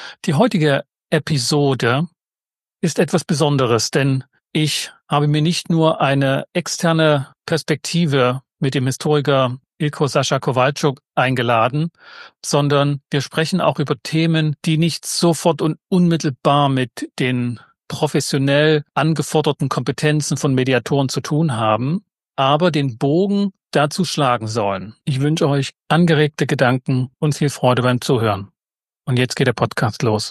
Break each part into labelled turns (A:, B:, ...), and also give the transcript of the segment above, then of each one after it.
A: Die heutige Episode ist etwas Besonderes, denn ich habe mir nicht nur eine externe Perspektive mit dem Historiker Ilko Sascha Kowalczuk eingeladen, sondern wir sprechen auch über Themen, die nicht sofort und unmittelbar mit den professionell angeforderten Kompetenzen von Mediatoren zu tun haben, aber den Bogen dazu schlagen sollen. Ich wünsche euch angeregte Gedanken und viel Freude beim Zuhören. Und jetzt geht der Podcast los.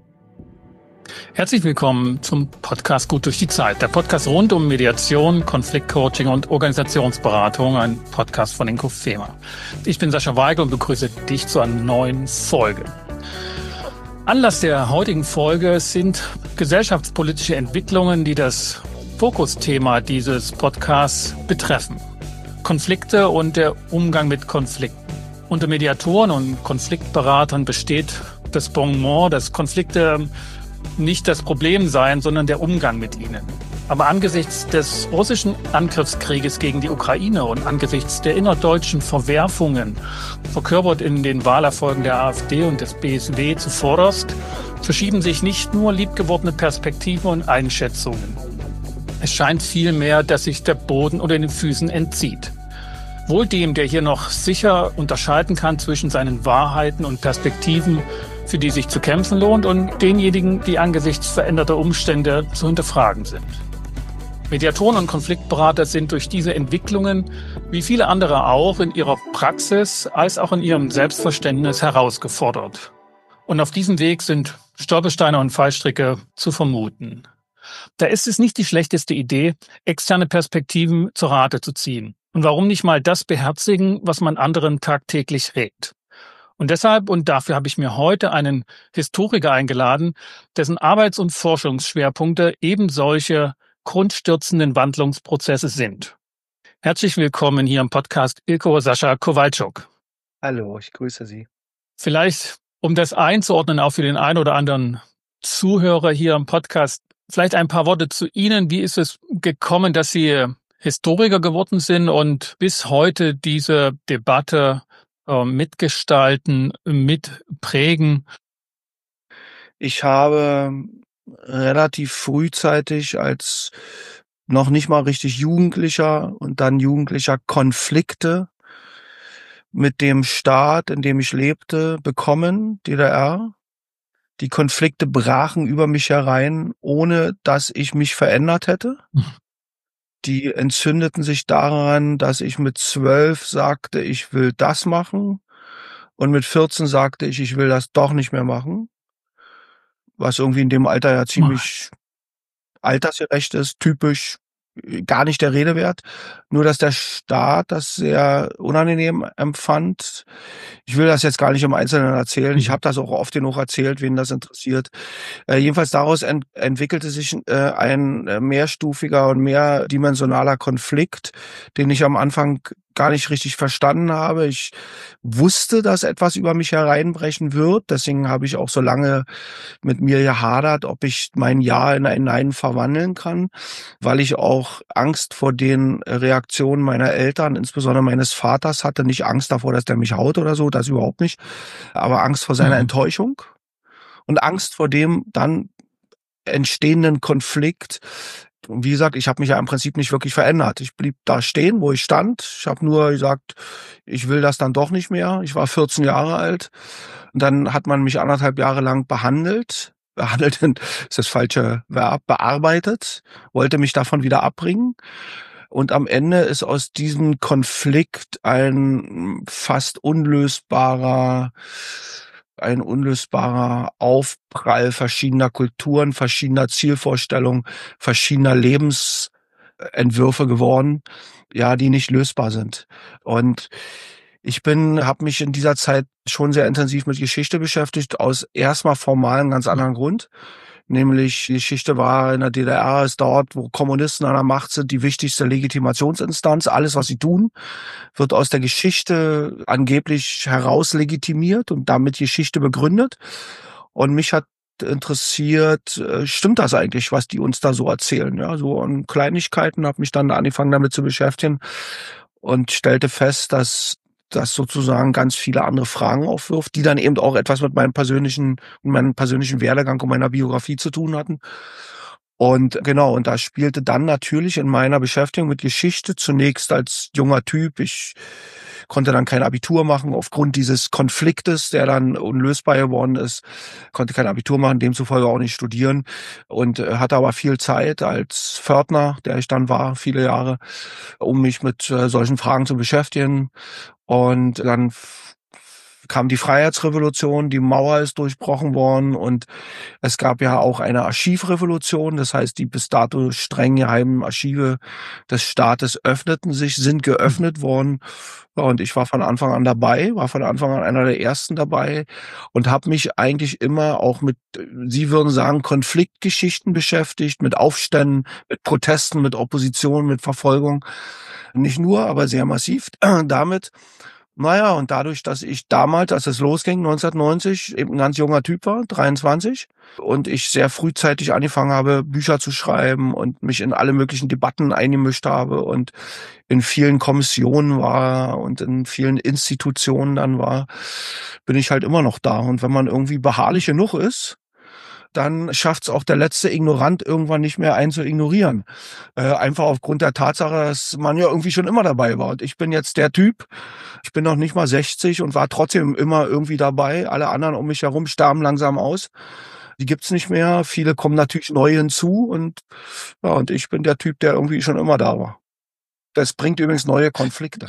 A: Herzlich willkommen zum Podcast Gut durch die Zeit. Der Podcast rund um Mediation, Konfliktcoaching und Organisationsberatung. Ein Podcast von Inko Fehmer. Ich bin Sascha Weigel und begrüße dich zu einer neuen Folge. Anlass der heutigen Folge sind gesellschaftspolitische Entwicklungen, die das Fokusthema dieses Podcasts betreffen. Konflikte und der Umgang mit Konflikten. Unter Mediatoren und Konfliktberatern besteht das Bonmot, dass Konflikte nicht das Problem seien, sondern der Umgang mit ihnen. Aber angesichts des russischen Angriffskrieges gegen die Ukraine und angesichts der innerdeutschen Verwerfungen, verkörpert in den Wahlerfolgen der AfD und des BSW zuvorderst, verschieben sich nicht nur liebgewordene Perspektiven und Einschätzungen. Es scheint vielmehr, dass sich der Boden unter den Füßen entzieht. Wohl dem, der hier noch sicher unterscheiden kann zwischen seinen Wahrheiten und Perspektiven, für die sich zu kämpfen lohnt, und denjenigen, die angesichts veränderter Umstände zu hinterfragen sind. Mediatoren und Konfliktberater sind durch diese Entwicklungen, wie viele andere auch, in ihrer Praxis als auch in ihrem Selbstverständnis herausgefordert. Und auf diesem Weg sind Stolpersteine und Fallstricke zu vermuten. Da ist es nicht die schlechteste Idee, externe Perspektiven zu Rate zu ziehen. Und warum nicht mal das beherzigen, was man anderen tagtäglich rät? Und deshalb und dafür habe ich mir heute einen Historiker eingeladen, dessen Arbeits- und Forschungsschwerpunkte eben solche grundstürzenden Wandlungsprozesse sind. Herzlich willkommen hier im Podcast Ilko Sascha Kowalczuk.
B: Hallo, ich grüße Sie.
A: Vielleicht, um das einzuordnen, auch für den einen oder anderen Zuhörer hier im Podcast, vielleicht ein paar Worte zu Ihnen. Wie ist es gekommen, dass Sie Historiker geworden sind und bis heute diese Debatte mitgestalten, mitprägen?
B: Ich habe relativ frühzeitig als noch nicht mal richtig Jugendlicher und dann Jugendlicher Konflikte mit dem Staat, in dem ich lebte, bekommen, DDR. Die Konflikte brachen über mich herein, ohne dass ich mich verändert hätte. Die entzündeten sich daran, dass ich mit 12 sagte, ich will das machen, und mit 14 sagte ich will das doch nicht mehr machen. Was irgendwie in dem Alter ja ziemlich altersgerecht ist, typisch, gar nicht der Rede wert. Nur, dass der Staat das sehr unangenehm empfand. Ich will das jetzt gar nicht im Einzelnen erzählen. Ich habe das auch oft genug erzählt, wen das interessiert. Jedenfalls daraus entwickelte sich ein mehrstufiger und mehrdimensionaler Konflikt, den ich am Anfang gar nicht richtig verstanden habe. Ich wusste, dass etwas über mich hereinbrechen wird. Deswegen habe ich auch so lange mit mir gehadert, ob ich mein Ja in ein Nein verwandeln kann, weil ich auch Angst vor den Reaktionen meiner Eltern, insbesondere meines Vaters, hatte. Nicht Angst davor, dass der mich haut oder so, das überhaupt nicht, aber Angst vor seiner Enttäuschung und Angst vor dem dann entstehenden Konflikt. Und wie gesagt, ich habe mich ja im Prinzip nicht wirklich verändert. Ich blieb da stehen, wo ich stand. Ich habe nur gesagt, ich will das dann doch nicht mehr. Ich war 14 Jahre alt. Und dann hat man mich 1,5 Jahre lang behandelt. Behandelt ist das falsche Verb, bearbeitet. Wollte mich davon wieder abbringen. Und am Ende ist aus diesem Konflikt ein fast unlösbarer Aufprall verschiedener Kulturen, verschiedener Zielvorstellungen, verschiedener Lebensentwürfe geworden, ja, die nicht lösbar sind. Und ich habe mich in dieser Zeit schon sehr intensiv mit Geschichte beschäftigt, aus erstmal formalen ganz anderen Grund. Nämlich die Geschichte war in der DDR, ist dort, wo Kommunisten an der Macht sind, die wichtigste Legitimationsinstanz. Alles, was sie tun, wird aus der Geschichte angeblich herauslegitimiert und damit Geschichte begründet. Und mich hat interessiert, stimmt das eigentlich, was die uns da so erzählen? Ja, so an Kleinigkeiten, habe mich dann angefangen damit zu beschäftigen und stellte fest, dass das sozusagen ganz viele andere Fragen aufwirft, die dann eben auch etwas mit meinem persönlichen Werdegang und meiner Biografie zu tun hatten. Und genau, und da spielte dann natürlich in meiner Beschäftigung mit Geschichte zunächst als junger Typ, ich konnte dann kein Abitur machen aufgrund dieses Konfliktes, der dann unlösbar geworden ist, konnte kein Abitur machen, demzufolge auch nicht studieren und hatte aber viel Zeit als Pförtner, der ich dann war, viele Jahre, um mich mit solchen Fragen zu beschäftigen. Und dann kam die Freiheitsrevolution, die Mauer ist durchbrochen worden und es gab ja auch eine Archivrevolution, das heißt, die bis dato streng geheimen Archive des Staates sind geöffnet worden. Ja, und ich war von Anfang an dabei, war von Anfang an einer der ersten dabei und habe mich eigentlich immer auch mit, Sie würden sagen, Konfliktgeschichten beschäftigt, mit Aufständen, mit Protesten, mit Opposition, mit Verfolgung. Nicht nur, aber sehr massiv damit. Naja, und dadurch, dass ich damals, als es losging, 1990, eben ein ganz junger Typ war, 23, und ich sehr frühzeitig angefangen habe, Bücher zu schreiben und mich in alle möglichen Debatten eingemischt habe und in vielen Kommissionen war und in vielen Institutionen dann war, bin ich halt immer noch da. Und wenn man irgendwie beharrlich genug ist, dann schafft's auch der letzte Ignorant irgendwann nicht mehr, einen zu ignorieren. Einfach aufgrund der Tatsache, dass man ja irgendwie schon immer dabei war. Und ich bin jetzt der Typ, ich bin noch nicht mal 60 und war trotzdem immer irgendwie dabei. Alle anderen um mich herum sterben langsam aus. Die gibt's nicht mehr. Viele kommen natürlich neu hinzu und ja, und ich bin der Typ, der irgendwie schon immer da war. Das bringt übrigens neue Konflikte.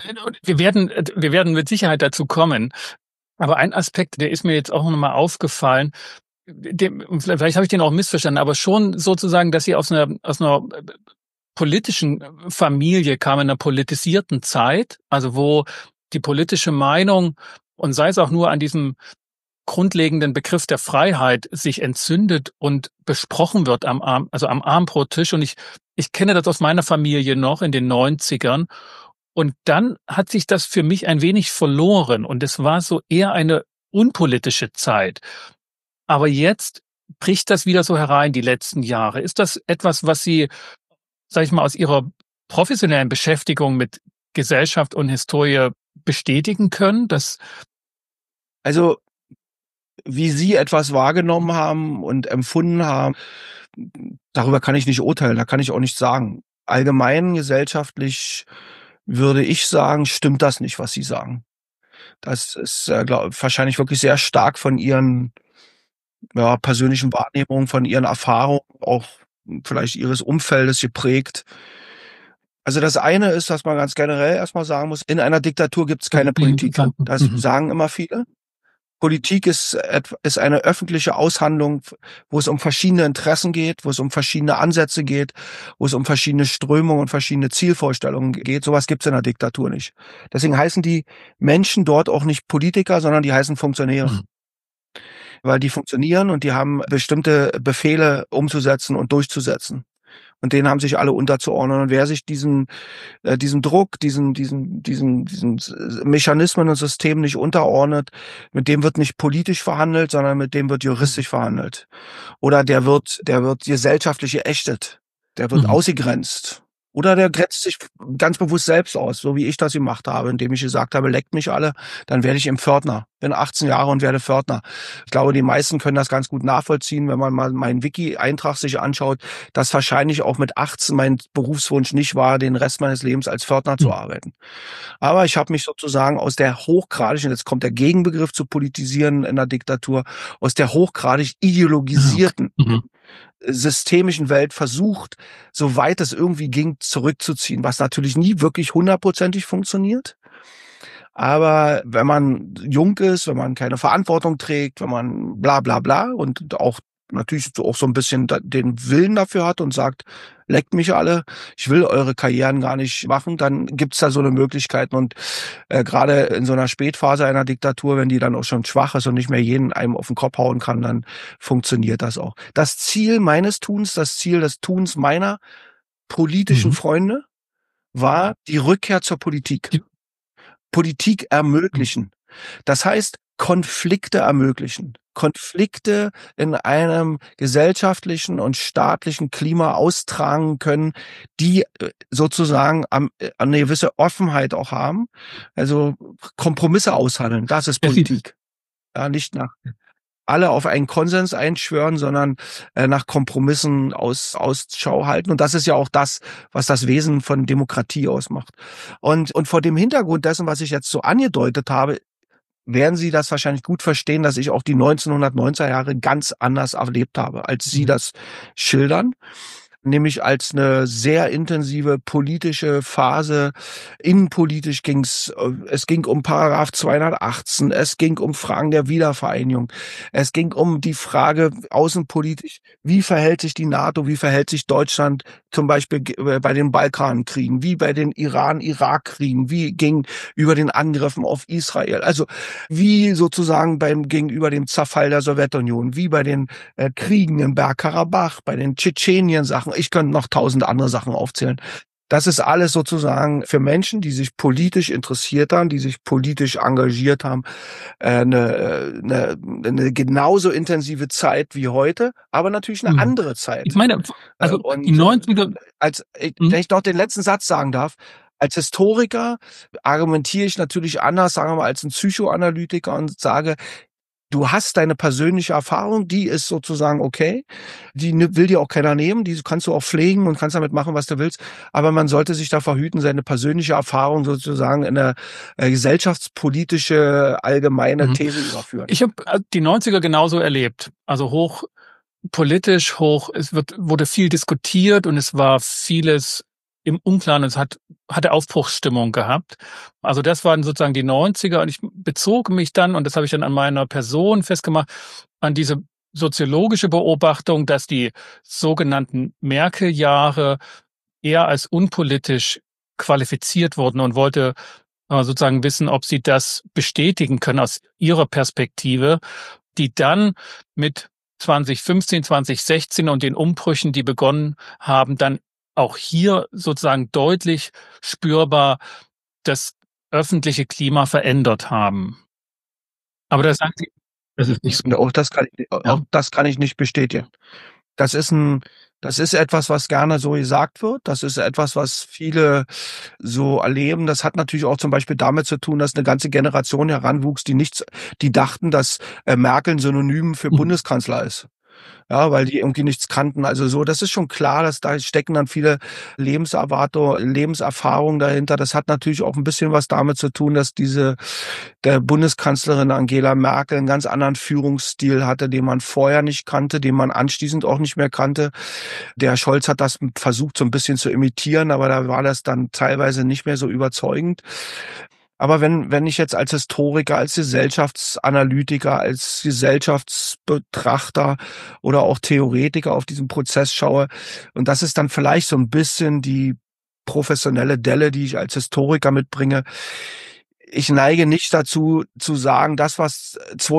A: Wir werden mit Sicherheit dazu kommen. Aber ein Aspekt, der ist mir jetzt auch nochmal aufgefallen, vielleicht habe ich den auch missverstanden, aber schon sozusagen, dass Sie aus einer politischen Familie kamen, in einer politisierten Zeit, also wo die politische Meinung und sei es auch nur an diesem grundlegenden Begriff der Freiheit sich entzündet und besprochen wird am Abendbrottisch. Und ich kenne das aus meiner Familie noch in den 90ern. Und dann hat sich das für mich ein wenig verloren und es war so eher eine unpolitische Zeit. Aber jetzt bricht das wieder so herein, die letzten Jahre. Ist das etwas, was Sie, sage ich mal, aus Ihrer professionellen Beschäftigung mit Gesellschaft und Historie bestätigen können?
B: Also, wie Sie etwas wahrgenommen haben und empfunden haben, darüber kann ich nicht urteilen, da kann ich auch nichts sagen. Allgemein gesellschaftlich würde ich sagen, stimmt das nicht, was Sie sagen. Das ist, wahrscheinlich wirklich sehr stark von Ihren persönlichen Wahrnehmungen, von Ihren Erfahrungen, auch vielleicht Ihres Umfeldes geprägt. Also das eine ist, dass man ganz generell erstmal sagen muss, in einer Diktatur gibt es keine Politik. Das sagen immer viele. Politik ist eine öffentliche Aushandlung, wo es um verschiedene Interessen geht, wo es um verschiedene Ansätze geht, wo es um verschiedene Strömungen und verschiedene Zielvorstellungen geht. Sowas gibt's in der Diktatur nicht. Deswegen heißen die Menschen dort auch nicht Politiker, sondern die heißen Funktionäre. Weil die funktionieren und die haben bestimmte Befehle umzusetzen und durchzusetzen. Und denen haben sich alle unterzuordnen. Und wer sich diesem Druck, diesen Mechanismen und Systemen nicht unterordnet, mit dem wird nicht politisch verhandelt, sondern mit dem wird juristisch verhandelt. Oder der wird gesellschaftlich geächtet. Der wird ausgegrenzt. Oder der grenzt sich ganz bewusst selbst aus, so wie ich das gemacht habe, indem ich gesagt habe, leckt mich alle, dann werde ich eben Pförtner. Bin 18 Jahre und werde Pförtner. Ich glaube, die meisten können das ganz gut nachvollziehen, wenn man mal meinen Wiki-Eintrag sich anschaut, dass wahrscheinlich auch mit 18 mein Berufswunsch nicht war, den Rest meines Lebens als Pförtner zu arbeiten. Aber ich habe mich sozusagen aus der hochgradig, und jetzt kommt der Gegenbegriff zu politisieren in der Diktatur, aus der hochgradig ideologisierten systemischen Welt versucht, soweit es irgendwie ging, zurückzuziehen, was natürlich nie wirklich 100%ig funktioniert. Aber wenn man jung ist, wenn man keine Verantwortung trägt, wenn man bla bla bla und auch natürlich auch so ein bisschen den Willen dafür hat und sagt, leckt mich alle, ich will eure Karrieren gar nicht machen, dann gibt's da so eine Möglichkeit. Und gerade in so einer Spätphase einer Diktatur, wenn die dann auch schon schwach ist und nicht mehr jeden einem auf den Kopf hauen kann, dann funktioniert das auch. Das Ziel meines Tuns, das Ziel des Tuns meiner politischen Freunde war die Rückkehr zur Politik. Politik ermöglichen. Das heißt, Konflikte ermöglichen. Konflikte in einem gesellschaftlichen und staatlichen Klima austragen können, die sozusagen eine gewisse Offenheit auch haben. Also Kompromisse aushandeln, das ist Politik. Ja, nicht nach alle auf einen Konsens einschwören, sondern nach Kompromissen Ausschau halten. Und das ist ja auch das, was das Wesen von Demokratie ausmacht. Und vor dem Hintergrund dessen, was ich jetzt so angedeutet habe, werden Sie das wahrscheinlich gut verstehen, dass ich auch die 1990er Jahre ganz anders erlebt habe, als Sie das schildern. Nämlich als eine sehr intensive politische Phase. Innenpolitisch es ging um Paragraph 218, es ging um Fragen der Wiedervereinigung, es ging um die Frage außenpolitisch, wie verhält sich die NATO, wie verhält sich Deutschland zum Beispiel bei den Balkankriegen, wie bei den Iran-Irak-Kriegen, wie gegenüber den Angriffen auf Israel, also wie sozusagen gegenüber dem Zerfall der Sowjetunion, wie bei den Kriegen im Bergkarabach, bei den Tschetschenien-Sachen. Ich könnte noch 1000 andere Sachen aufzählen. Das ist alles sozusagen für Menschen, die sich politisch interessiert haben, die sich politisch engagiert haben, eine genauso intensive Zeit wie heute, aber natürlich eine andere Zeit.
A: Ich meine, also die 90er...
B: Wenn ich noch den letzten Satz sagen darf, als Historiker argumentiere ich natürlich anders, sagen wir mal, als ein Psychoanalytiker und sage, du hast deine persönliche Erfahrung, die ist sozusagen okay, die will dir auch keiner nehmen, die kannst du auch pflegen und kannst damit machen, was du willst, aber man sollte sich davor hüten, seine persönliche Erfahrung sozusagen in eine gesellschaftspolitische allgemeine These überführen.
A: Ich habe die 90er genauso erlebt, also hoch politisch, wurde viel diskutiert und es war vieles im Unklaren, es hatte Aufbruchsstimmung gehabt. Also das waren sozusagen die 90er und ich bezog mich dann, und das habe ich dann an meiner Person festgemacht, an diese soziologische Beobachtung, dass die sogenannten Merkel-Jahre eher als unpolitisch qualifiziert wurden und wollte sozusagen wissen, ob sie das bestätigen können aus ihrer Perspektive, die dann mit 2015, 2016 und den Umbrüchen, die begonnen haben, dann auch hier sozusagen deutlich spürbar das öffentliche Klima verändert haben. Aber da sagen Sie, das ist nicht so.
B: Auch das kann ich nicht bestätigen. Das ist etwas, was gerne so gesagt wird. Das ist etwas, was viele so erleben. Das hat natürlich auch zum Beispiel damit zu tun, dass eine ganze Generation heranwuchs, die dachten, dass Merkel ein Synonym für Bundeskanzler ist. Ja, weil die irgendwie nichts kannten. Also so, das ist schon klar, dass da stecken dann viele Lebenserfahrungen dahinter. Das hat natürlich auch ein bisschen was damit zu tun, dass der Bundeskanzlerin Angela Merkel einen ganz anderen Führungsstil hatte, den man vorher nicht kannte, den man anschließend auch nicht mehr kannte. Der Scholz hat das versucht, so ein bisschen zu imitieren, aber da war das dann teilweise nicht mehr so überzeugend. Aber wenn ich jetzt als Historiker, als Gesellschaftsanalytiker, als Gesellschaftsbetrachter oder auch Theoretiker auf diesen Prozess schaue, und das ist dann vielleicht so ein bisschen die professionelle Delle, die ich als Historiker mitbringe. Ich neige nicht dazu zu sagen, das, was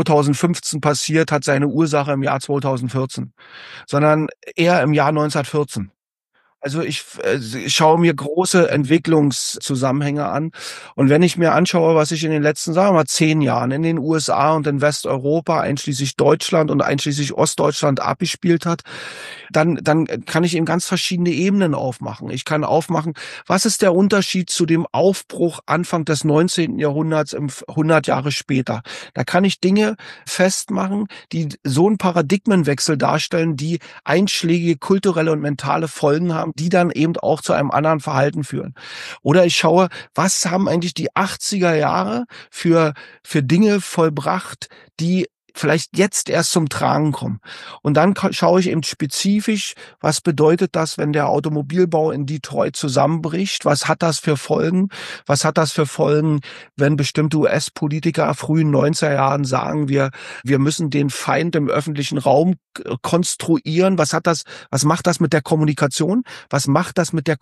B: 2015 passiert, hat seine Ursache im Jahr 2014, sondern eher im Jahr 1914. Also ich schaue mir große Entwicklungszusammenhänge an. Und wenn ich mir anschaue, was sich in den letzten, sagen wir mal, 10 Jahren in den USA und in Westeuropa, einschließlich Deutschland und einschließlich Ostdeutschland abgespielt hat, dann kann ich eben ganz verschiedene Ebenen aufmachen. Ich kann aufmachen, was ist der Unterschied zu dem Aufbruch Anfang des 19. Jahrhunderts 100 Jahre später? Da kann ich Dinge festmachen, die so einen Paradigmenwechsel darstellen, die einschlägige kulturelle und mentale Folgen haben, die dann eben auch zu einem anderen Verhalten führen. Oder ich schaue, was haben eigentlich die 80er Jahre für Dinge vollbracht, die vielleicht jetzt erst zum Tragen kommen. Und dann schaue ich eben spezifisch, was bedeutet das, wenn der Automobilbau in Detroit zusammenbricht? Was hat das für Folgen? Was hat das für Folgen, wenn bestimmte US-Politiker frühen 90er Jahren sagen, wir müssen den Feind im öffentlichen Raum konstruieren? Was macht das mit der Kommunikation? Was macht das mit der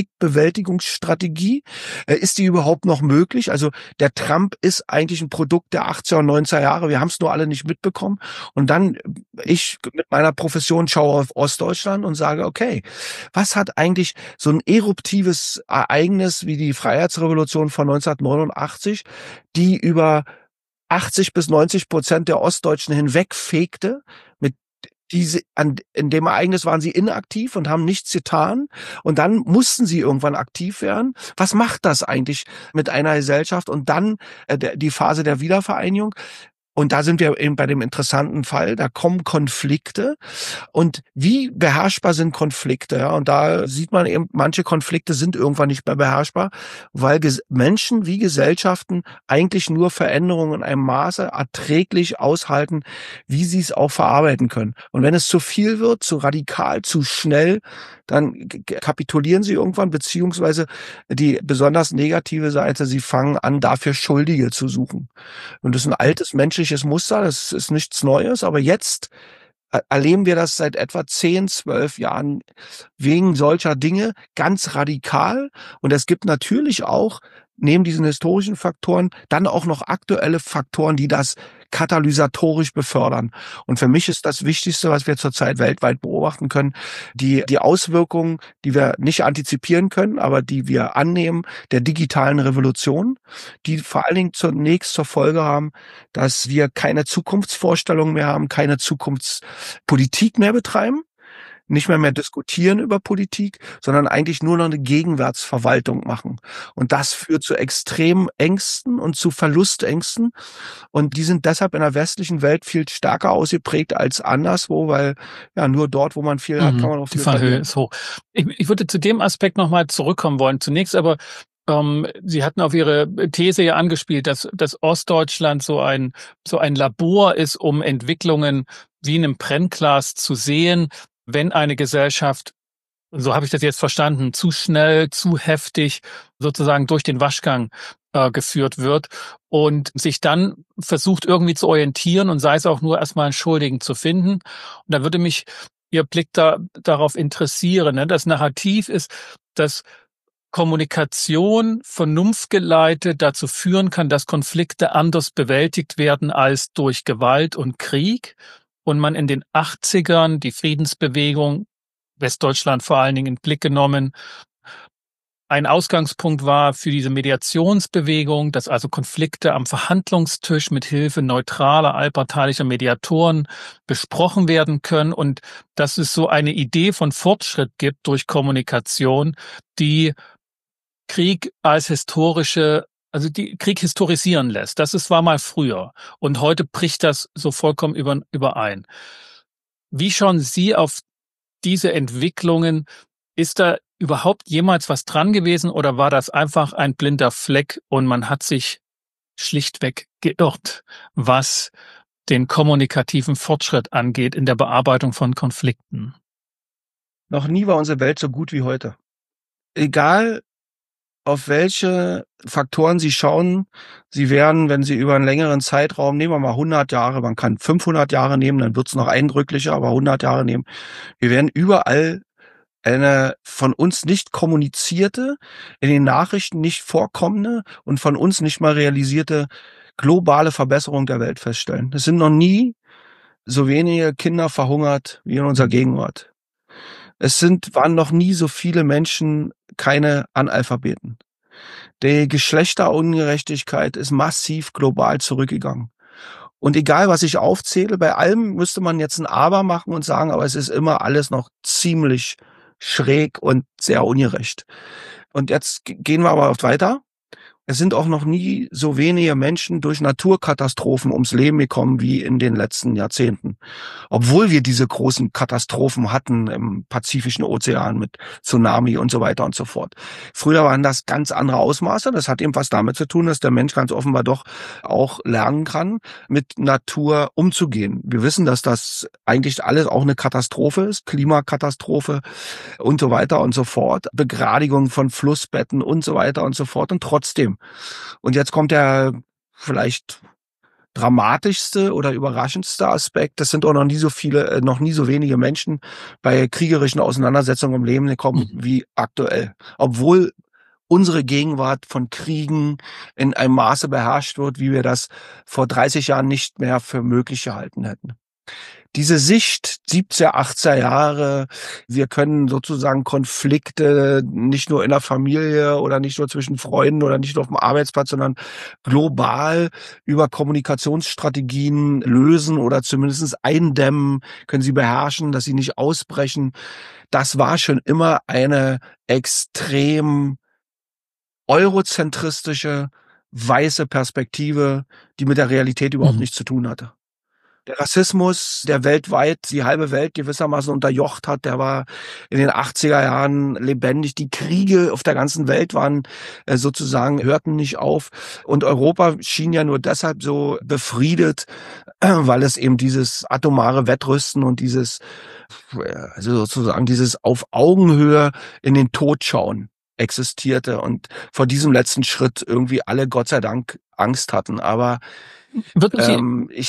B: Konfliktbewältigungsstrategie? Ist die überhaupt noch möglich? Also der Trump ist eigentlich ein Produkt der 80er und 90er Jahre. Wir haben es nur alle nicht mitbekommen. Und dann, ich mit meiner Profession schaue auf Ostdeutschland und sage, okay, was hat eigentlich so ein eruptives Ereignis wie die Freiheitsrevolution von 1989, die über 80-90% der Ostdeutschen hinwegfegte. In dem Ereignis waren sie inaktiv und haben nichts getan. Und dann mussten sie irgendwann aktiv werden. Was macht das eigentlich mit einer Gesellschaft? Und dann die Phase der Wiedervereinigung. Und da sind wir eben bei dem interessanten Fall, da kommen Konflikte. Und wie beherrschbar sind Konflikte? Ja? Und da sieht man eben, manche Konflikte sind irgendwann nicht mehr beherrschbar, weil Menschen wie Gesellschaften eigentlich nur Veränderungen in einem Maße erträglich aushalten, wie sie es auch verarbeiten können. Und wenn es zu viel wird, zu radikal, zu schnell, dann kapitulieren sie irgendwann, beziehungsweise die besonders negative Seite, sie fangen an, dafür Schuldige zu suchen. Und das ist ein altes menschliches Muster, das ist nichts Neues, aber jetzt erleben wir das seit etwa 10, 12 Jahren wegen solcher Dinge ganz radikal. Und es gibt natürlich auch neben diesen historischen Faktoren dann auch noch aktuelle Faktoren, die das katalysatorisch befördern. Und für mich ist das Wichtigste, was wir zurzeit weltweit beobachten können, die Auswirkungen, die wir nicht antizipieren können, aber die wir annehmen, der digitalen Revolution, die vor allen Dingen zunächst zur Folge haben, dass wir keine Zukunftsvorstellungen mehr haben, keine Zukunftspolitik mehr betreiben, nicht mehr diskutieren über Politik, sondern eigentlich nur noch eine Gegenwärtsverwaltung machen. Und das führt zu extremen Ängsten und zu Verlustängsten. Und die sind deshalb in der westlichen Welt viel stärker ausgeprägt als anderswo, weil ja nur dort, wo man viel hat, kann man auch
A: Die
B: viel
A: Fallhöhe
B: verlieren.
A: ist hoch. Ich würde zu dem Aspekt nochmal zurückkommen wollen. Zunächst aber, Sie hatten auf Ihre These ja angespielt, dass Ostdeutschland so ein Labor ist, um Entwicklungen wie in einem Brennglas zu sehen, wenn eine Gesellschaft, so habe ich das jetzt verstanden, zu schnell, zu heftig sozusagen durch den Waschgang geführt wird und sich dann versucht irgendwie zu orientieren und sei es auch nur erstmal einen Schuldigen zu finden. Und da würde mich Ihr Blick darauf interessieren. Ne? Das Narrativ ist, dass Kommunikation vernunftgeleitet dazu führen kann, dass Konflikte anders bewältigt werden als durch Gewalt und Krieg. Und man in den 80ern die Friedensbewegung, Westdeutschland vor allen Dingen in den Blick genommen, ein Ausgangspunkt war für diese Mediationsbewegung, dass also Konflikte am Verhandlungstisch mit Hilfe neutraler, allparteilicher Mediatoren besprochen werden können und dass es so eine Idee von Fortschritt gibt durch Kommunikation, die Krieg als die Krieg historisieren lässt. War mal früher. Und heute bricht das so vollkommen überein. Wie schauen Sie auf diese Entwicklungen? Ist da überhaupt jemals was dran gewesen oder war das einfach ein blinder Fleck und man hat sich schlichtweg geirrt, was den kommunikativen Fortschritt angeht in der Bearbeitung von Konflikten?
B: Noch nie war unsere Welt so gut wie heute. Egal, auf welche Faktoren Sie schauen, Sie werden, wenn Sie über einen längeren Zeitraum, nehmen wir mal 100 Jahre, man kann 500 Jahre nehmen, dann wird's noch eindrücklicher, aber 100 Jahre nehmen, wir werden überall eine von uns nicht kommunizierte, in den Nachrichten nicht vorkommende und von uns nicht mal realisierte globale Verbesserung der Welt feststellen. Es sind noch nie so wenige Kinder verhungert wie in unserer Gegenwart. Waren noch nie so viele Menschen keine Analphabeten. Die Geschlechterungerechtigkeit ist massiv global zurückgegangen. Und egal, was ich aufzähle, bei allem müsste man jetzt ein Aber machen und sagen, aber es ist immer alles noch ziemlich schräg und sehr ungerecht. Und jetzt gehen wir aber weiter. Es sind auch noch nie so wenige Menschen durch Naturkatastrophen ums Leben gekommen wie in den letzten Jahrzehnten. Obwohl wir diese großen Katastrophen hatten im Pazifischen Ozean mit Tsunami und so weiter und so fort. Früher waren das ganz andere Ausmaße. Das hat eben was damit zu tun, dass der Mensch ganz offenbar doch auch lernen kann, mit Natur umzugehen. Wir wissen, dass das eigentlich alles auch eine Katastrophe ist, Klimakatastrophe und so weiter und so fort, Begradigung von Flussbetten und so weiter und so fort. Und trotzdem. Und jetzt kommt der vielleicht dramatischste oder überraschendste Aspekt. Das sind auch noch nie so wenige Menschen bei kriegerischen Auseinandersetzungen im Leben gekommen wie aktuell. Obwohl unsere Gegenwart von Kriegen in einem Maße beherrscht wird, wie wir das vor 30 Jahren nicht mehr für möglich gehalten hätten. diese Sicht 70er, 80er Jahre, wir können sozusagen Konflikte nicht nur in der Familie oder nicht nur zwischen Freunden oder nicht nur auf dem Arbeitsplatz, sondern global über Kommunikationsstrategien lösen oder zumindest eindämmen, können sie beherrschen, dass sie nicht ausbrechen. Das war schon immer eine extrem eurozentristische, weiße Perspektive, die mit der Realität überhaupt
A: Mhm.
B: nichts zu tun hatte. Der Rassismus, der weltweit die halbe Welt gewissermaßen unterjocht hat, der war in den 80er Jahren lebendig. Die Kriege auf der ganzen Welt waren sozusagen, hörten nicht auf. Und Europa schien ja nur deshalb so befriedet, weil es eben dieses atomare Wettrüsten und also sozusagen dieses auf Augenhöhe in den Tod schauen existierte und vor diesem letzten Schritt irgendwie alle Gott sei Dank Angst hatten. Aber
A: Würden Sie,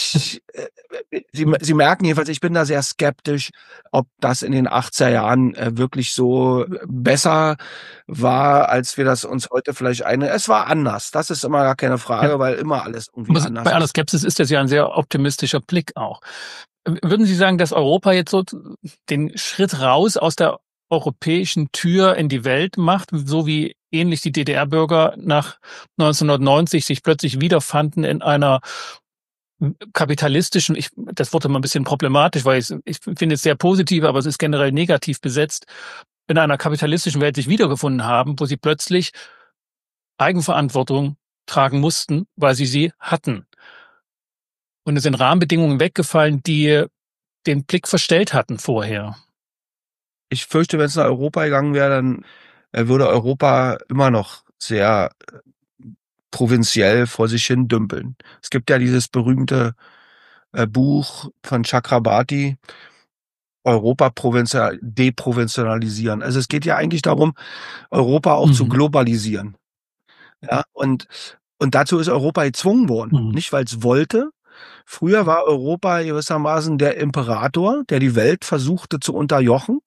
B: Sie merken jedenfalls, ich bin da sehr skeptisch, ob das in den 80er Jahren wirklich so besser war, als wir das uns heute vielleicht es war anders. Das ist immer gar keine
A: ja,
B: Frage, weil immer alles irgendwie
A: aber
B: anders
A: bei aller
B: ist.
A: Skepsis ist das ja ein sehr optimistischer Blick auch. Würden Sie sagen, dass Europa jetzt so den Schritt raus aus der europäischen Tür in die Welt macht, so wie ähnlich die DDR-Bürger nach 1990 sich plötzlich wiederfanden in einer kapitalistischen, das Wort immer ein bisschen problematisch, weil ich finde es sehr positiv, aber es ist generell negativ besetzt, in einer kapitalistischen Welt sich wiedergefunden haben, wo sie plötzlich Eigenverantwortung tragen mussten, weil sie hatten. Und es sind Rahmenbedingungen weggefallen, die den Blick verstellt hatten vorher.
B: Ich fürchte, wenn es nach Europa gegangen wäre, dann würde Europa immer noch sehr provinziell vor sich hin dümpeln. Es gibt ja dieses berühmte Buch von Chakrabarti, Europa deprovinzialisieren. Also es geht ja eigentlich darum, Europa auch zu
A: Mhm.
B: globalisieren. Ja, und dazu ist Europa gezwungen worden.
A: Mhm.
B: Nicht, weil es wollte. Früher war Europa gewissermaßen der Imperator, der die Welt versuchte zu unterjochen.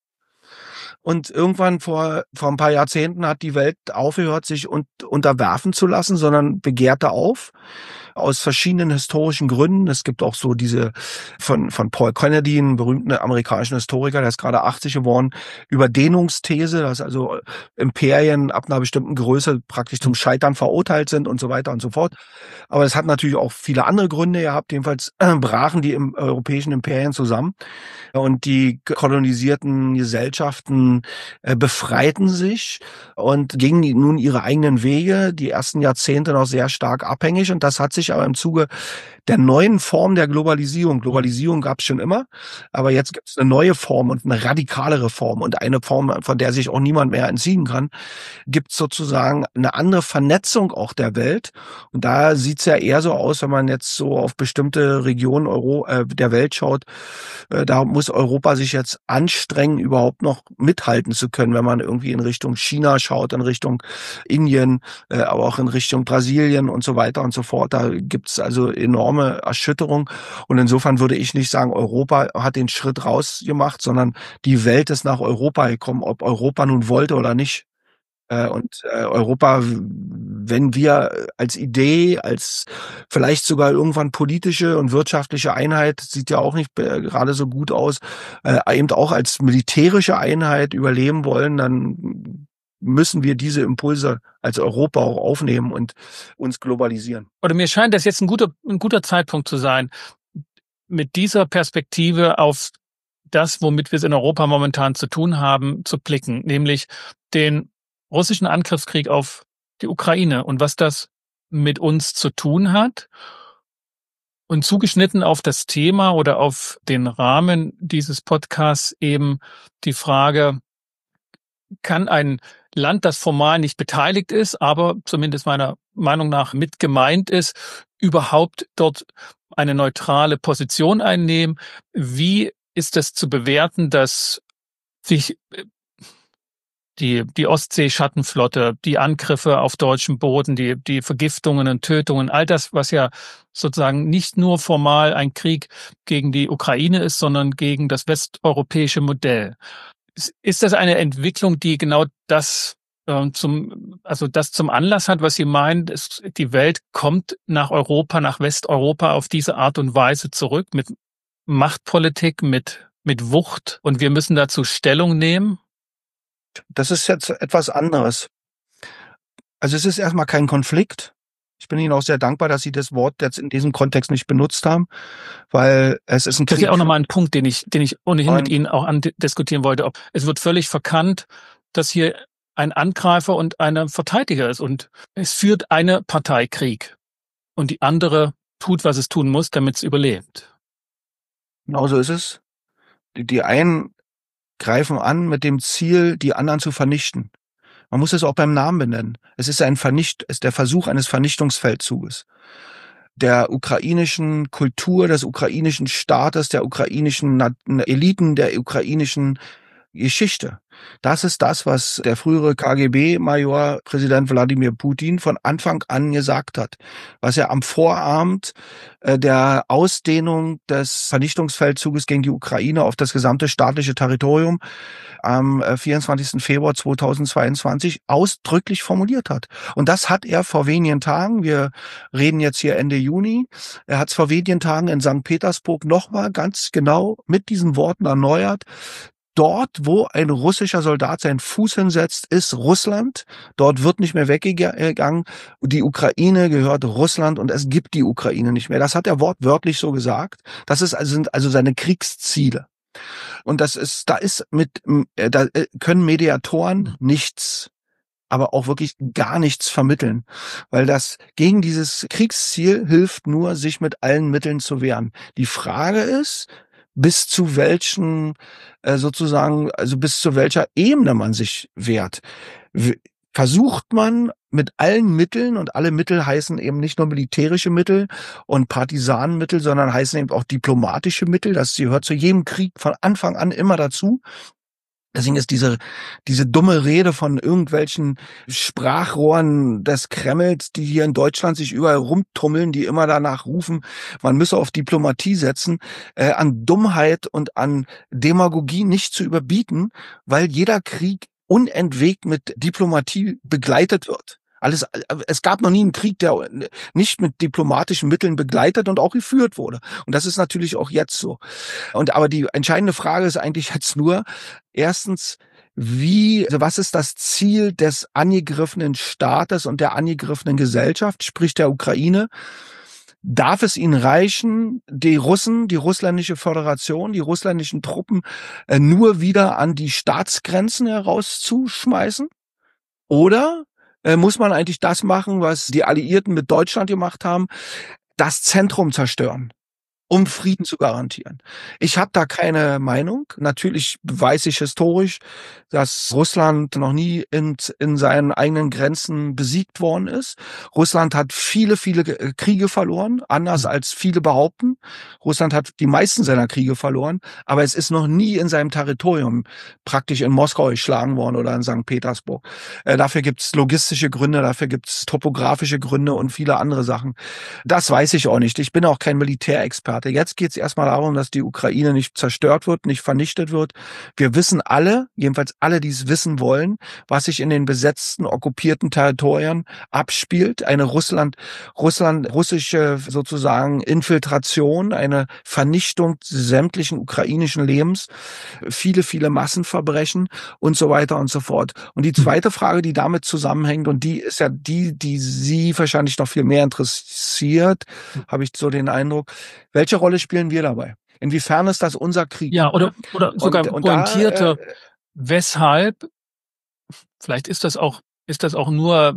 B: Und irgendwann vor ein paar Jahrzehnten hat die Welt aufgehört, sich unterwerfen zu lassen, sondern begehrte auf. Aus verschiedenen historischen Gründen. Es gibt auch so diese von Paul Kennedy, einem berühmten amerikanischen Historiker, der ist gerade 80 geworden, Überdehnungsthese, dass also Imperien ab einer bestimmten Größe praktisch zum Scheitern verurteilt sind und so weiter und so fort. Aber es hat natürlich auch viele andere Gründe gehabt. Jedenfalls brachen die europäischen Imperien zusammen und die kolonisierten Gesellschaften befreiten sich und gingen nun ihre eigenen Wege, die ersten Jahrzehnte noch sehr stark abhängig. Und das hat sich aber im Zuge der neuen Form der Globalisierung gab es schon immer, aber jetzt gibt es eine neue Form und eine radikalere Form und eine Form, von der sich auch niemand mehr entziehen kann, gibt es sozusagen eine andere Vernetzung auch der Welt. Und da sieht es ja eher so aus, wenn man jetzt so auf bestimmte Regionen der Welt schaut, da muss Europa sich jetzt anstrengen, überhaupt noch mithalten zu können, wenn man irgendwie in Richtung China schaut, in Richtung Indien, aber auch in Richtung Brasilien und so weiter und so fort. Da gibt's also enorme Erschütterung. Und insofern würde ich nicht sagen, Europa hat den Schritt rausgemacht, sondern die Welt ist nach Europa gekommen, ob Europa nun wollte oder nicht. Europa, wenn wir als Idee, als vielleicht sogar irgendwann politische und wirtschaftliche Einheit, sieht ja auch nicht gerade so gut aus, eben auch als militärische Einheit überleben wollen, dann müssen wir diese Impulse als Europa auch aufnehmen und uns globalisieren.
A: Oder mir scheint das jetzt ein guter Zeitpunkt zu sein, mit dieser Perspektive auf das, womit wir es in Europa momentan zu tun haben, zu blicken, nämlich den russischen Angriffskrieg auf die Ukraine und was das mit uns zu tun hat. Und zugeschnitten auf das Thema oder auf den Rahmen dieses Podcasts eben die Frage, kann ein Land, das formal nicht beteiligt ist, aber zumindest meiner Meinung nach mit gemeint ist, überhaupt dort eine neutrale Position einnehmen? Wie ist es zu bewerten, dass sich die Ostsee-Schattenflotte, die Angriffe auf deutschem Boden, die Vergiftungen und Tötungen, all das, was ja sozusagen nicht nur formal ein Krieg gegen die Ukraine ist, sondern gegen das westeuropäische Modell. Ist das eine Entwicklung, die genau das das zum Anlass hat, was Sie meinen, die Welt kommt nach Europa, nach Westeuropa auf diese Art und Weise zurück mit Machtpolitik mit Wucht und wir müssen dazu Stellung nehmen?
B: Das ist jetzt etwas anderes. Also, es ist erstmal kein Konflikt. Ich bin Ihnen auch sehr dankbar, dass Sie das Wort jetzt in diesem Kontext nicht benutzt haben, weil es ist ein
A: Das ist ja
B: Krieg.
A: auch nochmal ein Punkt, den ich ohnehin mit
B: Und
A: Ihnen auch diskutieren wollte. Es wird völlig verkannt, dass hier ein Angreifer und ein Verteidiger ist und es führt eine Partei Krieg und die andere tut, was es tun muss, damit es überlebt.
B: genauso ist es. Die einen greifen an mit dem Ziel, die anderen zu vernichten. Man muss es auch beim Namen benennen. Es ist ist der Versuch eines Vernichtungsfeldzuges der ukrainischen Kultur, des ukrainischen Staates, der ukrainischen Eliten, der ukrainischen Geschichte. Das ist das, was der frühere KGB-Major Präsident Wladimir Putin von Anfang an gesagt hat, was er am Vorabend der Ausdehnung des Vernichtungsfeldzuges gegen die Ukraine auf das gesamte staatliche Territorium am 24. Februar 2022 ausdrücklich formuliert hat. Und das hat er vor wenigen Tagen, wir reden jetzt hier Ende Juni, er hat es vor wenigen Tagen in St. Petersburg nochmal ganz genau mit diesen Worten erneuert. Dort, wo ein russischer Soldat seinen Fuß hinsetzt, ist Russland. Dort wird nicht mehr weggegangen. Die Ukraine gehört Russland und es gibt die Ukraine nicht mehr. Das hat er wortwörtlich so gesagt. Sind also seine Kriegsziele. Und da können Mediatoren nichts, aber auch wirklich gar nichts vermitteln. Weil das gegen dieses Kriegsziel hilft nur, sich mit allen Mitteln zu wehren. Die Frage ist, bis zu welchen bis zu welcher Ebene man sich wehrt. Versucht man mit allen Mitteln, und alle Mittel heißen eben nicht nur militärische Mittel und Partisanenmittel, sondern heißen eben auch diplomatische Mittel, das gehört zu jedem Krieg von Anfang an immer dazu. Deswegen ist diese dumme Rede von irgendwelchen Sprachrohren des Kremls, die hier in Deutschland sich überall rumtummeln, die immer danach rufen, man müsse auf Diplomatie setzen, an Dummheit und an Demagogie nicht zu überbieten, weil jeder Krieg unentwegt mit Diplomatie begleitet wird. Es gab noch nie einen Krieg, der nicht mit diplomatischen Mitteln begleitet und auch geführt wurde. Und das ist natürlich auch jetzt so. Aber die entscheidende Frage ist eigentlich jetzt nur, erstens, was ist das Ziel des angegriffenen Staates und der angegriffenen Gesellschaft, sprich der Ukraine? Darf es ihnen reichen, die Russen, die russländische Föderation, die russländischen Truppen nur wieder an die Staatsgrenzen herauszuschmeißen? Oder muss man eigentlich das machen, was die Alliierten mit Deutschland gemacht haben, das Zentrum zerstören, um Frieden zu garantieren? Ich habe da keine Meinung. Natürlich weiß ich historisch, dass Russland noch nie in seinen eigenen Grenzen besiegt worden ist. Russland hat viele Kriege verloren, anders als viele behaupten. Russland hat die meisten seiner Kriege verloren, aber es ist noch nie in seinem Territorium praktisch in Moskau geschlagen worden oder in St. Petersburg. Dafür gibt's logistische Gründe, dafür gibt's topografische Gründe und viele andere Sachen. Das weiß ich auch nicht. Ich bin auch kein Militärexperte. Jetzt geht es erstmal darum, dass die Ukraine nicht zerstört wird, nicht vernichtet wird. Wir wissen alle, jedenfalls alle, die es wissen wollen, was sich in den besetzten, okkupierten Territorien abspielt. Eine russische sozusagen Infiltration, eine Vernichtung sämtlichen ukrainischen Lebens, viele Massenverbrechen und so weiter und so fort. Und die zweite Frage, die damit zusammenhängt, und die ist ja die Sie wahrscheinlich noch viel mehr interessiert, habe ich so den Eindruck. Welche Rolle spielen wir dabei? Inwiefern ist das unser Krieg?
A: Ja, oder sogar pointierter, weshalb, vielleicht ist das auch nur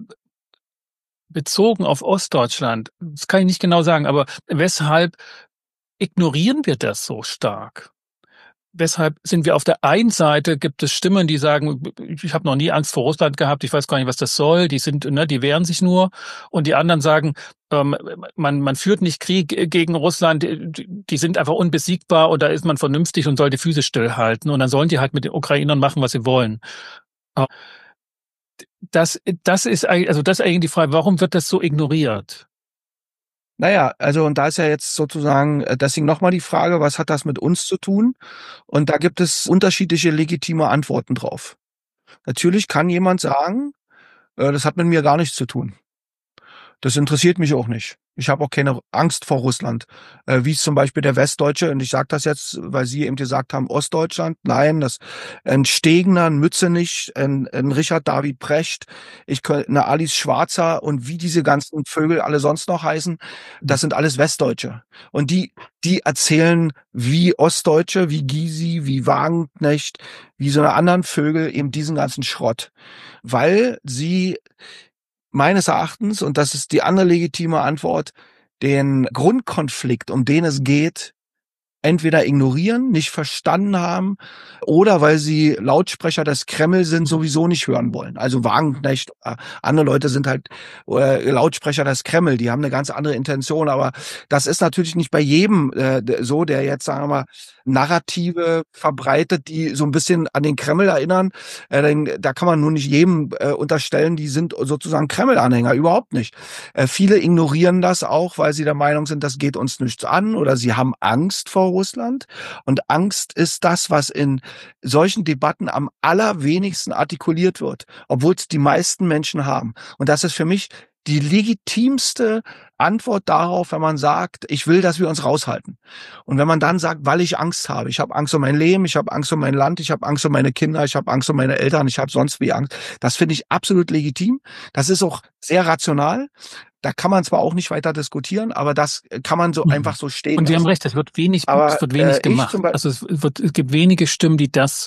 A: bezogen auf Ostdeutschland. Das kann ich nicht genau sagen, aber weshalb ignorieren wir das so stark? Weshalb sind wir auf der einen Seite, gibt es Stimmen, die sagen, ich habe noch nie Angst vor Russland gehabt, ich weiß gar nicht, was das soll, die wehren sich nur. Und die anderen sagen, man führt nicht Krieg gegen Russland, die sind einfach unbesiegbar und da ist man vernünftig und soll die Füße stillhalten. Und dann sollen die halt mit den Ukrainern machen, was sie wollen. Das ist eigentlich die Frage, warum wird das so ignoriert?
B: Naja, also und da ist ja jetzt sozusagen, deswegen nochmal die Frage, was hat das mit uns zu tun? Und da gibt es unterschiedliche legitime Antworten drauf. Natürlich kann jemand sagen, das hat mit mir gar nichts zu tun. Das interessiert mich auch nicht. Ich habe auch keine Angst vor Russland, wie es zum Beispiel der Westdeutsche, und ich sage das jetzt, weil Sie eben gesagt haben, Ostdeutschland. Nein, das ein Stegner, ein Mützenich, ein Richard David Precht, eine Alice Schwarzer und wie diese ganzen Vögel alle sonst noch heißen, das sind alles Westdeutsche. Und die erzählen wie Ostdeutsche, wie Gysi, wie Wagenknecht, wie so eine anderen Vögel eben diesen ganzen Schrott, weil sie meines Erachtens, und das ist die andere legitime Antwort, den Grundkonflikt, um den es geht, entweder ignorieren, nicht verstanden haben oder weil sie Lautsprecher des Kreml sind, sowieso nicht hören wollen. Also Wagenknecht, andere Leute sind halt Lautsprecher des Kreml, die haben eine ganz andere Intention, aber das ist natürlich nicht bei jedem so, der jetzt, sagen wir mal, Narrative verbreitet, die so ein bisschen an den Kreml erinnern. Da kann man nur nicht jedem unterstellen, die sind sozusagen Kreml-Anhänger, überhaupt nicht. Viele ignorieren das auch, weil sie der Meinung sind, das geht uns nichts an oder sie haben Angst vor Russland. Und Angst ist das, was in solchen Debatten am allerwenigsten artikuliert wird, obwohl es die meisten Menschen haben. Und das ist für mich die legitimste Antwort darauf, wenn man sagt, ich will, dass wir uns raushalten. Und wenn man dann sagt, weil ich habe Angst um mein Leben, ich habe Angst um mein Land, ich habe Angst um meine Kinder, ich habe Angst um meine Eltern, ich habe sonst wie Angst, das finde ich absolut legitim. Das ist auch sehr rational. Da kann man zwar auch nicht weiter diskutieren, aber das kann man so einfach so stehen
A: Und Sie haben
B: lassen.
A: recht, es wird wenig
B: Aber
A: gemacht. Also es gibt wenige Stimmen, die das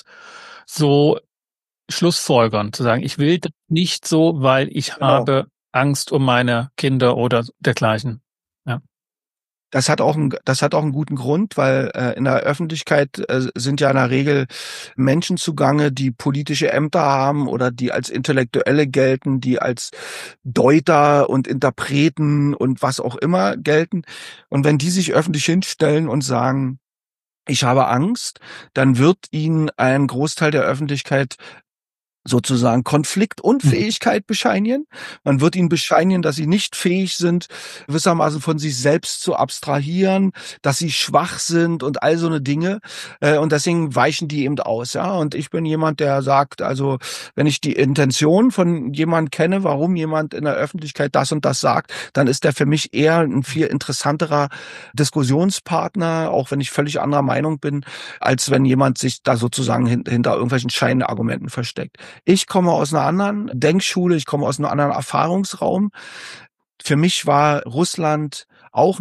A: so schlussfolgern, zu sagen, ich will das nicht so, weil ich habe Angst um meine Kinder oder dergleichen. Ja.
B: Das hat auch einen guten Grund, weil in der Öffentlichkeit sind ja in der Regel Menschen zugange, die politische Ämter haben oder die als Intellektuelle gelten, die als Deuter und Interpreten und was auch immer gelten. Und wenn die sich öffentlich hinstellen und sagen, ich habe Angst, dann wird ihnen ein Großteil der Öffentlichkeit sozusagen Konfliktunfähigkeit bescheinigen. Man wird ihnen bescheinigen, dass sie nicht fähig sind, gewissermaßen von sich selbst zu abstrahieren, dass sie schwach sind und all so eine Dinge. Und deswegen weichen die eben aus. Ja. Und ich bin jemand, der sagt, also wenn ich die Intention von jemandem kenne, warum jemand in der Öffentlichkeit das und das sagt, dann ist der für mich eher ein viel interessanterer Diskussionspartner, auch wenn ich völlig anderer Meinung bin, als wenn jemand sich da sozusagen hinter irgendwelchen Scheinargumenten versteckt. Ich komme aus einer anderen Denkschule, ich komme aus einem anderen Erfahrungsraum. Für mich war Russland auch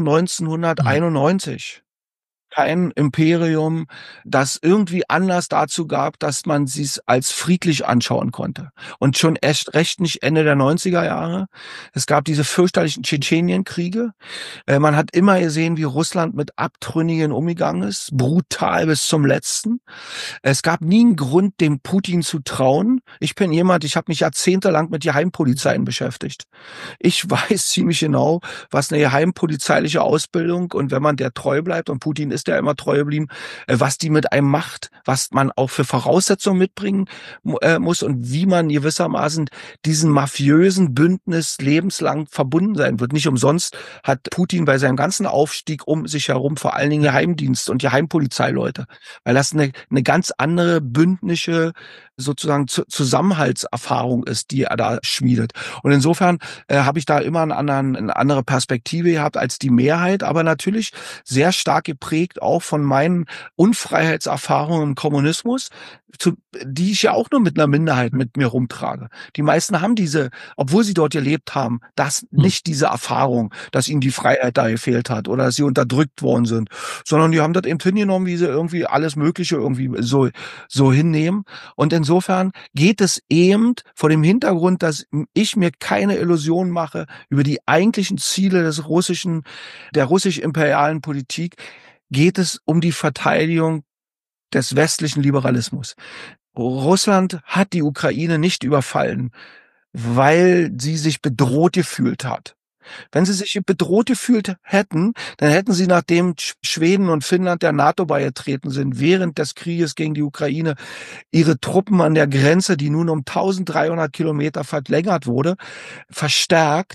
B: 1991 kein Imperium, das irgendwie Anlass dazu gab, dass man sie's als friedlich anschauen konnte. Und schon erst recht nicht Ende der 90er Jahre. Es gab diese fürchterlichen Tschetschenienkriege. Man hat immer gesehen, wie Russland mit Abtrünnigen umgegangen ist, brutal bis zum Letzten. Es gab nie einen Grund, dem Putin zu trauen. Ich habe mich jahrzehntelang mit Geheimpolizeien beschäftigt. Ich weiß ziemlich genau, was eine geheimpolizeiliche Ausbildung und wenn man der treu bleibt, und Putin ist ja immer treu geblieben, was die mit einem macht, was man auch für Voraussetzungen mitbringen muss und wie man gewissermaßen diesen mafiösen Bündnis lebenslang verbunden sein wird. Nicht umsonst hat Putin bei seinem ganzen Aufstieg um sich herum vor allen Dingen Geheimdienst und Geheimpolizeileute, weil das eine ganz andere bündnische sozusagen Zusammenhaltserfahrung ist, die er da schmiedet. Und insofern habe ich da immer eine andere Perspektive gehabt als die Mehrheit, aber natürlich sehr stark geprägt auch von meinen Unfreiheitserfahrungen im Kommunismus, die ich ja auch nur mit einer Minderheit mit mir rumtrage. Die meisten haben obwohl sie dort gelebt haben, nicht diese Erfahrung, dass ihnen die Freiheit da gefehlt hat oder dass sie unterdrückt worden sind, sondern die haben das eben hingenommen, wie sie irgendwie alles Mögliche irgendwie so hinnehmen. Und insofern geht es eben vor dem Hintergrund, dass ich mir keine Illusionen mache über die eigentlichen Ziele der russisch-imperialen Politik, geht es um die Verteidigung des westlichen Liberalismus. Russland hat die Ukraine nicht überfallen, weil sie sich bedroht gefühlt hat. Wenn sie sich bedroht gefühlt hätten, dann hätten sie, nachdem Schweden und Finnland der NATO beigetreten sind, während des Krieges gegen die Ukraine, ihre Truppen an der Grenze, die nun um 1300 Kilometer verlängert wurde, verstärkt,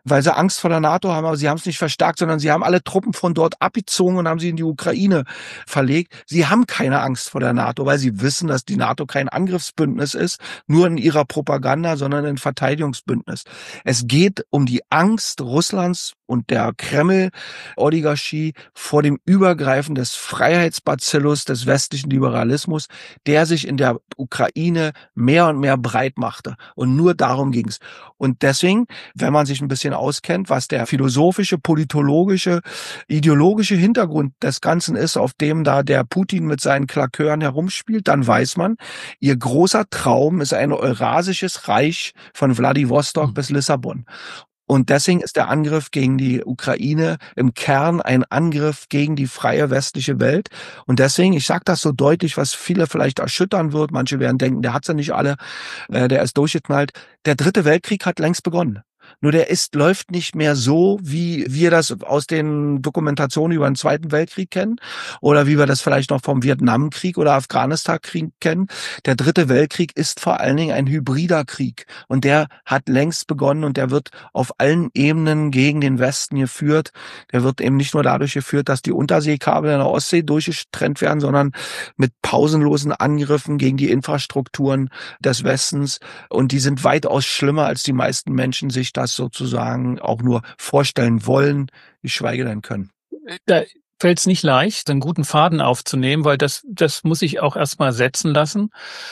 B: weil sie Angst vor der NATO haben, aber sie haben es nicht verstärkt, sondern sie haben alle Truppen von dort abgezogen und haben sie in die Ukraine verlegt. Sie haben keine Angst vor der NATO, weil sie wissen, dass die NATO kein Angriffsbündnis ist, nur in ihrer Propaganda, sondern ein Verteidigungsbündnis. Es geht um die Angst Russlands und der Kreml-Oligarchie vor dem Übergreifen des Freiheitsbazillus des westlichen Liberalismus, der sich in der Ukraine mehr und mehr breit machte. Und nur darum ging's. Und deswegen, wenn man sich ein bisschen auskennt, was der philosophische, politologische, ideologische Hintergrund des Ganzen ist, auf dem da der Putin mit seinen Klakören herumspielt, dann weiß man, ihr großer Traum ist ein eurasisches Reich von Wladiwostok bis Lissabon. Und deswegen ist der Angriff gegen die Ukraine im Kern ein Angriff gegen die freie westliche Welt. Und deswegen, ich sage das so deutlich, was viele vielleicht erschüttern wird. Manche werden denken, der hat sie nicht alle, der ist durchgeknallt. Der Dritte Weltkrieg hat längst begonnen. Nur läuft nicht mehr so, wie wir das aus den Dokumentationen über den Zweiten Weltkrieg kennen oder wie wir das vielleicht noch vom Vietnamkrieg oder Afghanistan-Krieg kennen. Der Dritte Weltkrieg ist vor allen Dingen ein hybrider Krieg und der hat längst begonnen und der wird auf allen Ebenen gegen den Westen geführt. Der wird eben nicht nur dadurch geführt, dass die Unterseekabel in der Ostsee durchgetrennt werden, sondern mit pausenlosen Angriffen gegen die Infrastrukturen des Westens und die sind weitaus schlimmer, als die meisten Menschen sich das sozusagen auch nur vorstellen wollen, geschweige denn können.
A: Da fällt es nicht leicht, einen guten Faden aufzunehmen, weil das muss ich auch erstmal setzen lassen.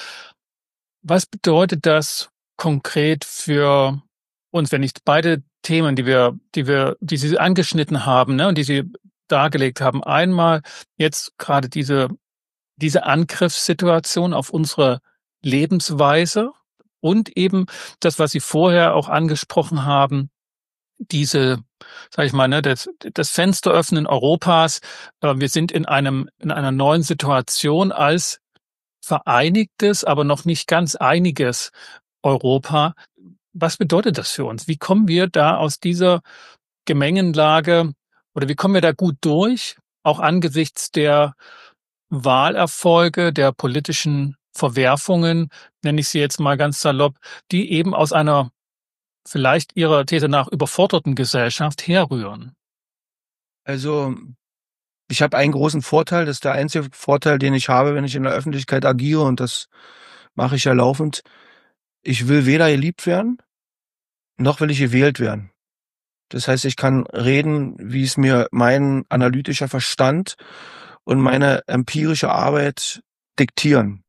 A: Was bedeutet das konkret für uns, wenn ich beide Themen, die Sie angeschnitten haben, ne, und die Sie dargelegt haben, einmal jetzt gerade diese Angriffssituation auf unsere Lebensweise und eben das, was Sie vorher auch angesprochen haben, diese, sage ich mal, ne, das Fenster öffnen Europas. Wir sind in einer neuen Situation als vereinigtes, aber noch nicht ganz einiges Europa. Was bedeutet das für uns? Wie kommen wir da aus dieser Gemengenlage oder wie kommen wir da gut durch, auch angesichts der Wahlerfolge, der politischen Verwerfungen, nenne ich sie jetzt mal ganz salopp, die eben aus einer vielleicht Ihrer These nach überforderten Gesellschaft herrühren?
B: Also ich habe einen großen Vorteil, das ist der einzige Vorteil, den ich habe, wenn ich in der Öffentlichkeit agiere und das mache ich ja laufend. Ich will weder geliebt werden, noch will ich gewählt werden. Das heißt, ich kann reden, wie es mir mein analytischer Verstand und meine empirische Arbeit diktieren.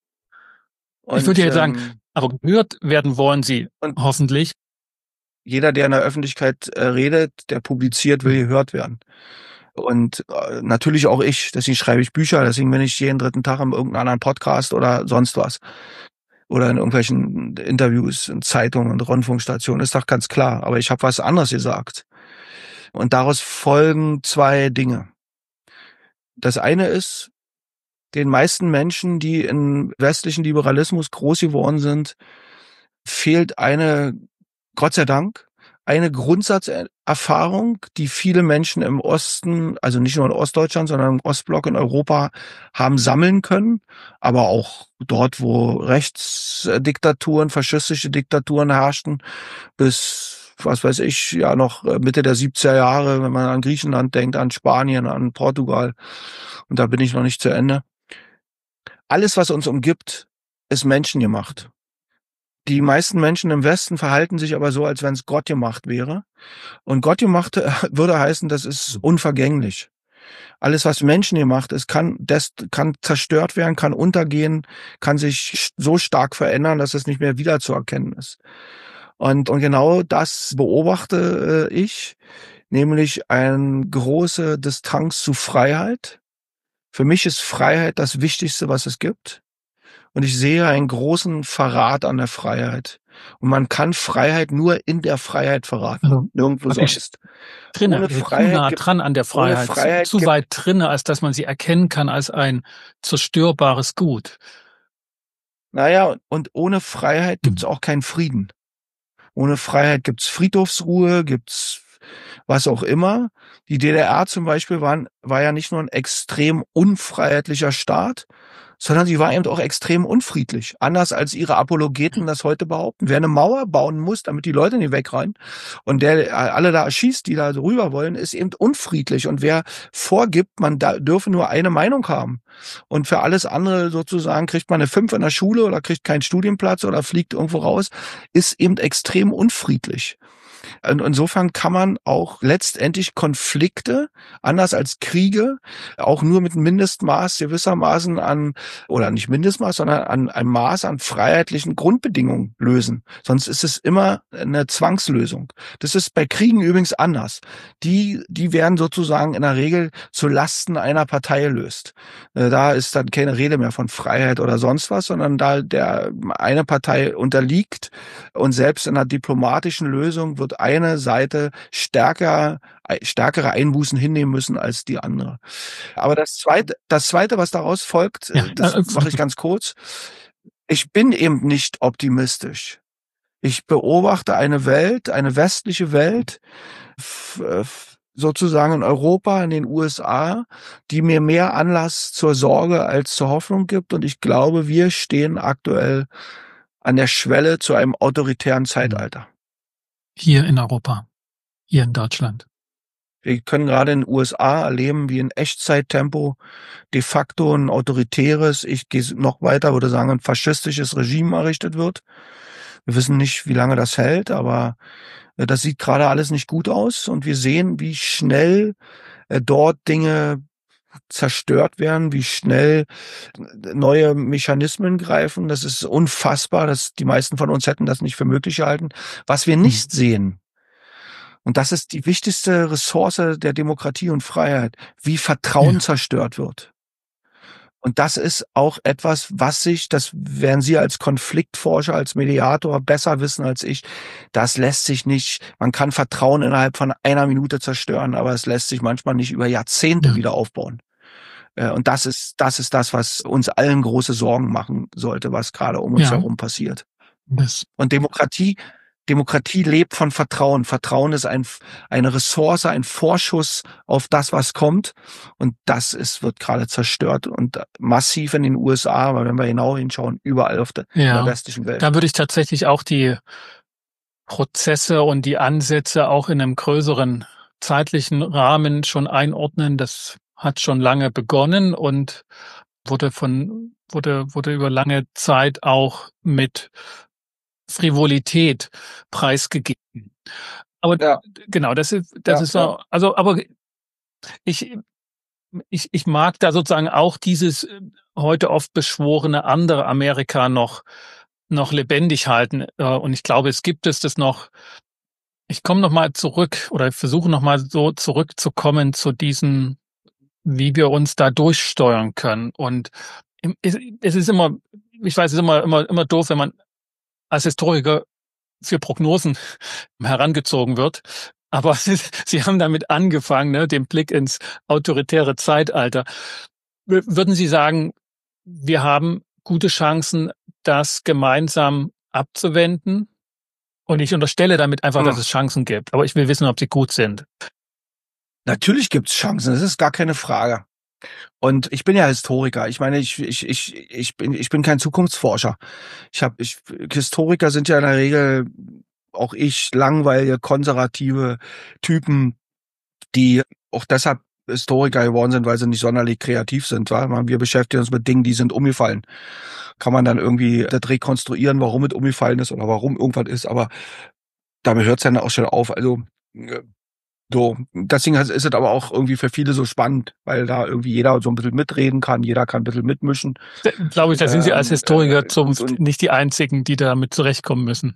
A: Ich würde jetzt sagen, aber gehört werden wollen Sie hoffentlich.
B: Jeder, der in der Öffentlichkeit redet, der publiziert, will gehört werden. Und natürlich auch ich, deswegen schreibe ich Bücher, deswegen bin ich jeden dritten Tag in irgendeinem anderen Podcast oder sonst was. Oder in irgendwelchen Interviews, in Zeitungen und Rundfunkstationen, ist doch ganz klar. Aber ich habe was anderes gesagt. Und daraus folgen zwei Dinge. Das eine ist, den meisten Menschen, die im westlichen Liberalismus groß geworden sind, fehlt Gott sei Dank, eine Grundsatzerfahrung, die viele Menschen im Osten, also nicht nur in Ostdeutschland, sondern im Ostblock in Europa haben sammeln können, aber auch dort, wo Rechtsdiktaturen, faschistische Diktaturen herrschten, bis, was weiß ich, ja noch Mitte der 70er Jahre, wenn man an Griechenland denkt, an Spanien, an Portugal. Und da bin ich noch nicht zu Ende. Alles, was uns umgibt, ist menschengemacht. Die meisten Menschen im Westen verhalten sich aber so, als wenn es Gott gemacht wäre. Und Gott gemacht würde heißen, das ist unvergänglich. Alles, was menschengemacht ist, kann zerstört werden, kann untergehen, kann sich so stark verändern, dass es nicht mehr wiederzuerkennen ist. Und genau das beobachte ich, nämlich eine große Distanz zu Freiheit. Für mich ist Freiheit das Wichtigste, was es gibt. Und ich sehe einen großen Verrat an der Freiheit. Und man kann Freiheit nur in der Freiheit verraten. Also, nirgendwo sonst.
A: Ohne Freiheit zu nah dran an der Freiheit, zu weit drinne, als dass man sie erkennen kann als ein zerstörbares Gut.
B: Naja, und ohne Freiheit gibt's auch keinen Frieden. Ohne Freiheit gibt's Friedhofsruhe, gibt's was auch immer. Die DDR zum Beispiel war ja nicht nur ein extrem unfreiheitlicher Staat, sondern sie war eben auch extrem unfriedlich. Anders als ihre Apologeten das heute behaupten. Wer eine Mauer bauen muss, damit die Leute nicht wegrennen und der alle da erschießt, die da so rüber wollen, ist eben unfriedlich. Und wer vorgibt, man da dürfe nur eine Meinung haben und für alles andere sozusagen kriegt man eine 5 in der Schule oder kriegt keinen Studienplatz oder fliegt irgendwo raus, ist eben extrem unfriedlich. Und insofern kann man auch letztendlich Konflikte, anders als Kriege, auch nur mit einem Mindestmaß gewissermaßen an, oder nicht Mindestmaß, sondern an einem Maß an freiheitlichen Grundbedingungen lösen. Sonst ist es immer eine Zwangslösung. Das ist bei Kriegen übrigens anders. Die werden sozusagen in der Regel zu Lasten einer Partei gelöst. Da ist dann keine Rede mehr von Freiheit oder sonst was, sondern da der eine Partei unterliegt und selbst in einer diplomatischen Lösung wird eine Seite stärkere Einbußen hinnehmen müssen als die andere. Aber das zweite, was daraus folgt,
A: Ja,
B: das mache ich ganz kurz. Ich bin eben nicht optimistisch. Ich beobachte eine Welt, eine westliche Welt, sozusagen in Europa, in den USA, die mir mehr Anlass zur Sorge als zur Hoffnung gibt. Und ich glaube, wir stehen aktuell an der Schwelle zu einem autoritären Zeitalter.
A: hier in Europa, hier in Deutschland.
B: Wir können gerade in den USA erleben, wie in Echtzeittempo de facto ein autoritäres, ich gehe noch weiter, würde sagen, ein faschistisches Regime errichtet wird. Wir wissen nicht, wie lange das hält, aber das sieht gerade alles nicht gut aus. Und wir sehen, wie schnell dort Dinge zerstört werden, wie schnell neue Mechanismen greifen. Das ist unfassbar. Die meisten von uns hätten das nicht für möglich gehalten. Was wir nicht sehen, und das ist die wichtigste Ressource der Demokratie und Freiheit, wie Vertrauen zerstört wird. Und das ist auch etwas, das werden Sie als Konfliktforscher, als Mediator besser wissen als ich. Das lässt sich nicht, man kann Vertrauen innerhalb von einer Minute zerstören, aber es lässt sich manchmal nicht über Jahrzehnte wieder aufbauen. Und das ist das, was uns allen große Sorgen machen sollte, was gerade um uns herum passiert. Und Demokratie lebt von Vertrauen. Vertrauen ist eine Ressource, ein Vorschuss auf das, was kommt. Und wird gerade zerstört und massiv in den USA, aber wenn wir genau hinschauen, überall in der westlichen Welt.
A: Da würde ich tatsächlich auch die Prozesse und die Ansätze auch in einem größeren zeitlichen Rahmen schon einordnen. Das hat schon lange begonnen und wurde über lange Zeit auch mit Frivolität preisgegeben. Aber genau, das ist so. Also, aber ich mag da sozusagen auch dieses heute oft beschworene andere Amerika noch lebendig halten. Und ich glaube, es gibt das noch. Ich komme noch mal zurück oder versuche noch mal so zurückzukommen zu diesen, wie wir uns da durchsteuern können. Und es ist immer, ich weiß, es ist immer doof, wenn man als Historiker für Prognosen herangezogen wird. Aber Sie haben damit angefangen, ne, den Blick ins autoritäre Zeitalter. Würden Sie sagen, wir haben gute Chancen, das gemeinsam abzuwenden? Und ich unterstelle damit einfach, dass es Chancen gibt. Aber ich will wissen, ob sie gut sind.
B: Natürlich gibt's Chancen, das ist gar keine Frage. Und ich bin ja Historiker. Ich meine, ich bin kein Zukunftsforscher. Historiker sind ja in der Regel, auch langweilige, konservative Typen, die auch deshalb Historiker geworden sind, weil sie nicht sonderlich kreativ sind. Wir beschäftigen uns mit Dingen, die sind umgefallen. Kann man dann irgendwie das rekonstruieren, warum es umgefallen ist oder warum irgendwas ist, aber damit hört es dann auch schon auf. Also so, deswegen ist es aber auch irgendwie für viele so spannend, weil da irgendwie jeder so ein bisschen mitreden kann, jeder kann ein bisschen mitmischen.
A: Glaube ich, da sind Sie als Historiker nicht die Einzigen, die damit zurechtkommen müssen.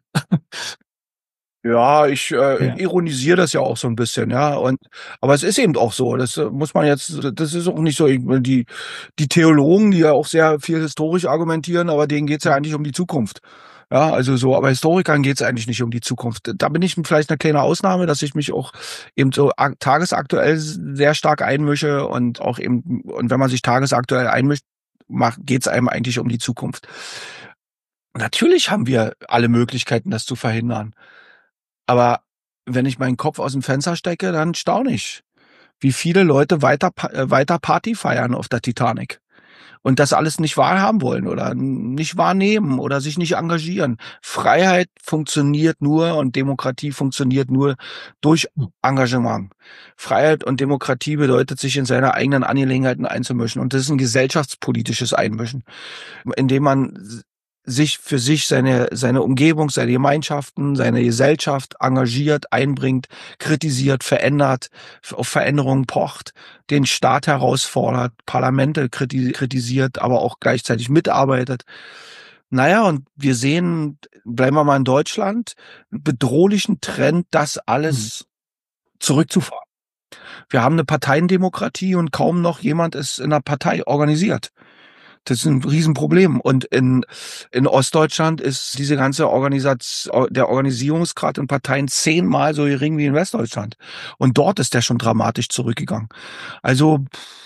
B: Ja, ich ironisiere das ja auch so ein bisschen, ja. Aber es ist eben auch so. Das ist auch nicht so. Die Theologen, die ja auch sehr viel historisch argumentieren, aber denen geht's ja eigentlich um die Zukunft. Ja, also so, aber Historikern geht's eigentlich nicht um die Zukunft. Da bin ich vielleicht eine kleine Ausnahme, dass ich mich auch eben so tagesaktuell sehr stark einmische und auch eben, und wenn man sich tagesaktuell einmischt, geht's einem eigentlich um die Zukunft. Und natürlich haben wir alle Möglichkeiten, das zu verhindern. Aber wenn ich meinen Kopf aus dem Fenster stecke, dann staune ich, wie viele Leute weiter Party feiern auf der Titanic. und das alles nicht wahrhaben wollen oder nicht wahrnehmen oder sich nicht engagieren. Freiheit funktioniert nur und Demokratie funktioniert nur durch Engagement. Freiheit und Demokratie bedeutet, sich in seine eigenen Angelegenheiten einzumischen. Und das ist ein gesellschaftspolitisches Einmischen, indem man sich für sich seine Umgebung, seine Gemeinschaften, seine Gesellschaft engagiert, einbringt, kritisiert, verändert, auf Veränderungen pocht, den Staat herausfordert, Parlamente kritisiert, aber auch gleichzeitig mitarbeitet. Naja, und wir sehen, bleiben wir mal in Deutschland, einen bedrohlichen Trend, das alles zurückzufahren. Wir haben eine Parteiendemokratie und kaum noch jemand ist in einer Partei organisiert. Das ist ein Riesenproblem. Und in Ostdeutschland ist diese ganze der Organisierungsgrad in Parteien 10-mal so gering wie in Westdeutschland. Und dort ist der schon dramatisch zurückgegangen. Also,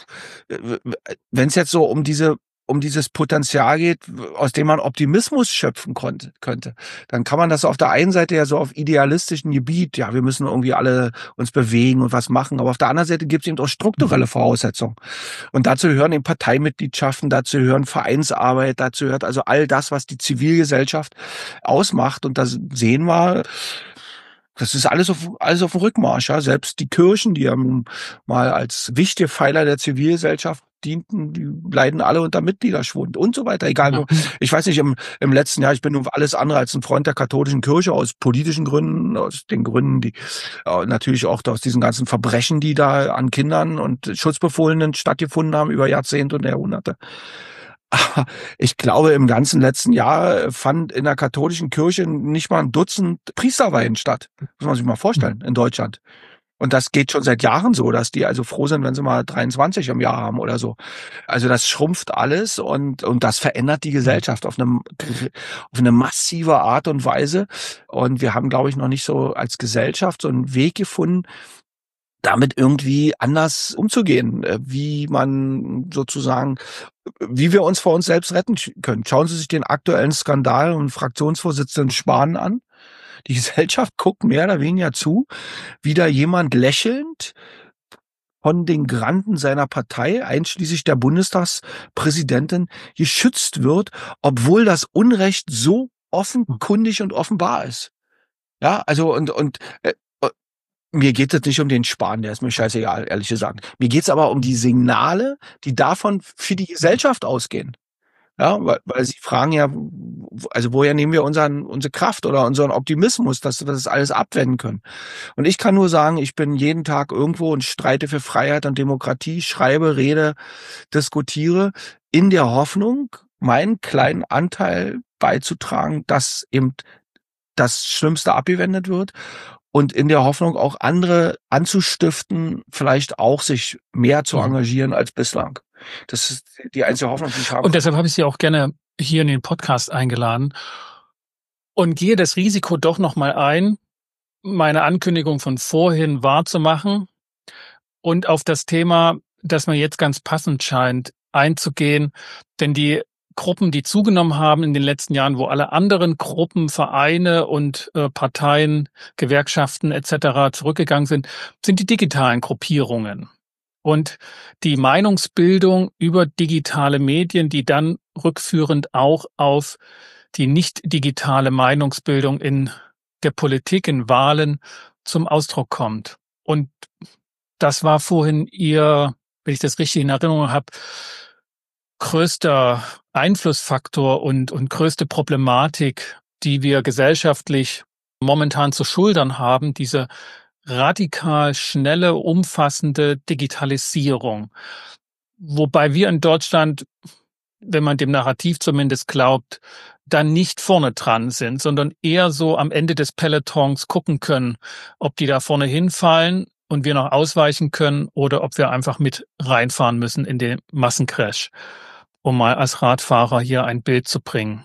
B: wenn es jetzt so um dieses Potenzial geht, aus dem man Optimismus schöpfen könnte, dann kann man das auf der einen Seite ja so auf idealistischen Gebiet, ja, wir müssen irgendwie alle uns bewegen und was machen, aber auf der anderen Seite gibt es eben auch strukturelle Voraussetzungen. Und dazu gehören eben Parteimitgliedschaften, dazu gehören Vereinsarbeit, dazu gehört also all das, was die Zivilgesellschaft ausmacht. Und da sehen wir, das ist alles auf dem Rückmarsch. Ja. Selbst die Kirchen, die ja nun mal als wichtige Pfeiler der Zivilgesellschaft dienten, die leiden alle unter Mitgliederschwund und so weiter. Egal,
A: Ja.
B: ich weiß nicht, im letzten Jahr, ich bin nun alles andere als ein Freund der katholischen Kirche, aus politischen Gründen, aus den Gründen, die natürlich auch aus diesen ganzen Verbrechen, die da an Kindern und Schutzbefohlenen stattgefunden haben über Jahrzehnte und Jahrhunderte. Aber ich glaube, im ganzen letzten Jahr fand in der katholischen Kirche nicht mal ein Dutzend Priesterweihen statt. Muss man sich mal vorstellen, in Deutschland. Und das geht schon seit Jahren so, dass die also froh sind, wenn sie mal 23 im Jahr haben oder so. Also das schrumpft alles und das verändert die Gesellschaft auf eine massive Art und Weise. Und wir haben, glaube ich, noch nicht so als Gesellschaft so einen Weg gefunden, damit irgendwie anders umzugehen, wie man sozusagen, wie wir uns vor uns selbst retten können. Schauen Sie sich den aktuellen Skandal um Fraktionsvorsitzenden Spahn an. Die Gesellschaft guckt mehr oder weniger zu, wie da jemand lächelnd von den Granden seiner Partei, einschließlich der Bundestagspräsidentin, geschützt wird, obwohl das Unrecht so offenkundig und offenbar ist. Ja, also mir geht es nicht um den Spahn, der ist mir scheißegal, ehrlich gesagt. Mir geht's aber um die Signale, die davon für die Gesellschaft ausgehen. Ja, weil Sie fragen ja, also woher nehmen wir unsere Kraft oder unseren Optimismus, dass wir das alles abwenden können? Und ich kann nur sagen, ich bin jeden Tag irgendwo und streite für Freiheit und Demokratie, schreibe, rede, diskutiere, in der Hoffnung, meinen kleinen Anteil beizutragen, dass eben das Schlimmste abgewendet wird und in der Hoffnung auch andere anzustiften, vielleicht auch sich mehr zu engagieren als bislang. Das ist die einzige Hoffnung, die ich habe.
A: Und deshalb habe ich Sie auch gerne hier in den Podcast eingeladen und gehe das Risiko doch nochmal ein, meine Ankündigung von vorhin wahrzumachen und auf das Thema, das mir jetzt ganz passend scheint, einzugehen. Denn die Gruppen, die zugenommen haben in den letzten Jahren, wo alle anderen Gruppen, Vereine und Parteien, Gewerkschaften etc. zurückgegangen sind, sind die digitalen Gruppierungen. Und die Meinungsbildung über digitale Medien, die dann rückführend auch auf die nicht digitale Meinungsbildung in der Politik, in Wahlen zum Ausdruck kommt. Und das war vorhin Ihr, wenn ich das richtig in Erinnerung habe, größter Einflussfaktor und größte Problematik, die wir gesellschaftlich momentan zu schultern haben, diese radikal schnelle, umfassende Digitalisierung. Wobei wir in Deutschland, wenn man dem Narrativ zumindest glaubt, dann nicht vorne dran sind, sondern eher so am Ende des Pelotons gucken können, ob die da vorne hinfallen und wir noch ausweichen können oder ob wir einfach mit reinfahren müssen in den Massencrash, um mal als Radfahrer hier ein Bild zu bringen.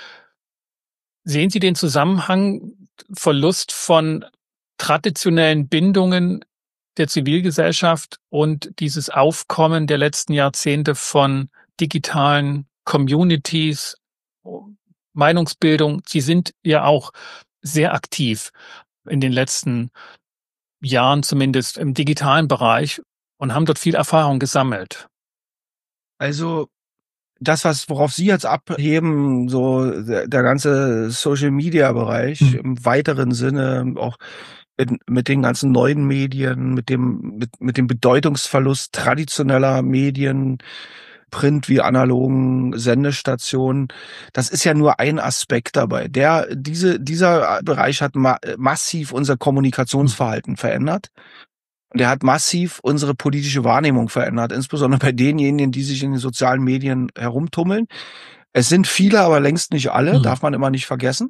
A: Sehen Sie den Zusammenhang, Verlust von traditionellen Bindungen der Zivilgesellschaft und dieses Aufkommen der letzten Jahrzehnte von digitalen Communities, Meinungsbildung? Sie sind ja auch sehr aktiv in den letzten Jahren, zumindest im digitalen Bereich, und haben dort viel Erfahrung gesammelt.
B: Also worauf Sie jetzt abheben, so der ganze Social-Media-Bereich
A: Hm.
B: im weiteren Sinne, auch mit den ganzen neuen Medien, mit dem Bedeutungsverlust traditioneller Medien, Print wie analogen Sendestationen. Das ist ja nur ein Aspekt dabei. Dieser Bereich hat massiv unser
A: Hm.
B: Kommunikationsverhalten verändert. Und er hat massiv unsere politische Wahrnehmung verändert, insbesondere bei denjenigen, die sich in den sozialen Medien herumtummeln. Es sind viele, aber längst nicht alle,
A: Hm.
B: darf man immer nicht vergessen.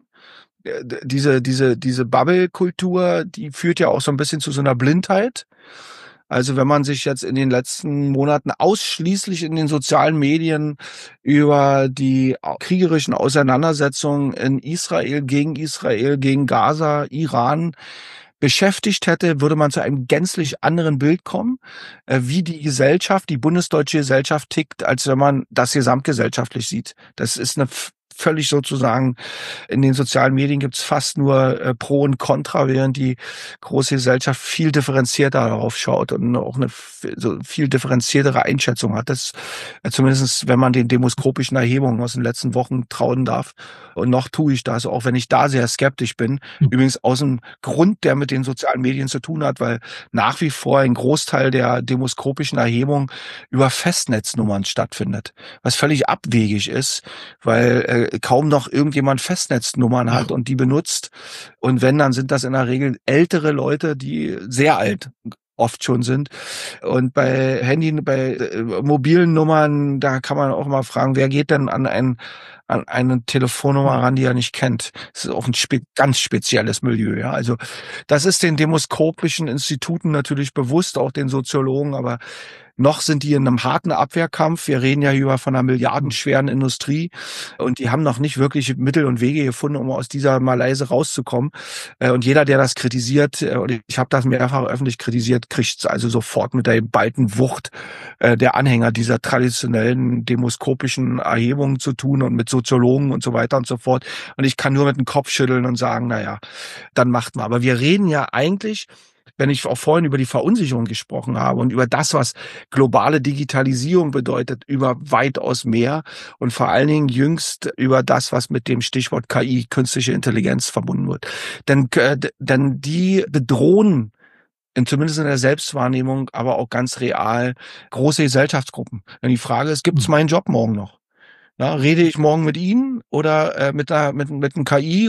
B: Diese Bubble-Kultur, die führt ja auch so ein bisschen zu so einer Blindheit. Also wenn man sich jetzt in den letzten Monaten ausschließlich in den sozialen Medien über die kriegerischen Auseinandersetzungen in Israel, gegen Gaza, Iran beschäftigt hätte, würde man zu einem gänzlich anderen Bild kommen, wie die Gesellschaft, die bundesdeutsche Gesellschaft tickt, als wenn man das gesamtgesellschaftlich sieht. Das ist eine völlig sozusagen, in den sozialen Medien gibt's fast nur Pro und Contra, während die große Gesellschaft viel differenzierter darauf schaut und auch eine so viel differenziertere Einschätzung hat. Das zumindest, wenn man den demoskopischen Erhebungen aus den letzten Wochen trauen darf. Und noch tue ich das, auch wenn ich da sehr skeptisch bin.
A: Hm.
B: Übrigens aus dem Grund, der mit den sozialen Medien zu tun hat, weil nach wie vor ein Großteil der demoskopischen Erhebungen über Festnetznummern stattfindet. Was völlig abwegig ist, weil kaum noch irgendjemand Festnetznummern hat und die benutzt. Und wenn, dann sind das in der Regel ältere Leute, die sehr alt oft schon sind. Und bei mobilen Nummern, da kann man auch mal fragen, wer geht denn an eine Telefonnummer ran, die er nicht kennt. Das ist auch ein ganz spezielles Milieu, ja. Also, das ist den demoskopischen Instituten natürlich bewusst, auch den Soziologen, aber noch sind die in einem harten Abwehrkampf. Wir reden ja hier von einer milliardenschweren Industrie und die haben noch nicht wirklich Mittel und Wege gefunden, um aus dieser Malaise rauszukommen. Und jeder, der das kritisiert, und ich habe das mehrfach öffentlich kritisiert, kriegt also sofort mit der geballten Wucht der Anhänger dieser traditionellen demoskopischen Erhebungen zu tun und mit Soziologen und so weiter und so fort. Und ich kann nur mit dem Kopf schütteln und sagen, naja, dann macht mal. Aber wir reden ja eigentlich, wenn ich auch vorhin über die Verunsicherung gesprochen habe und über das, was globale Digitalisierung bedeutet, über weitaus mehr und vor allen Dingen jüngst über das, was mit dem Stichwort KI, künstliche Intelligenz, verbunden wird. Denn die bedrohen zumindest in der Selbstwahrnehmung, aber auch ganz real große Gesellschaftsgruppen. Denn die Frage ist, gibt's meinen Job morgen noch? Ja, rede ich morgen mit Ihnen oder mit einem KI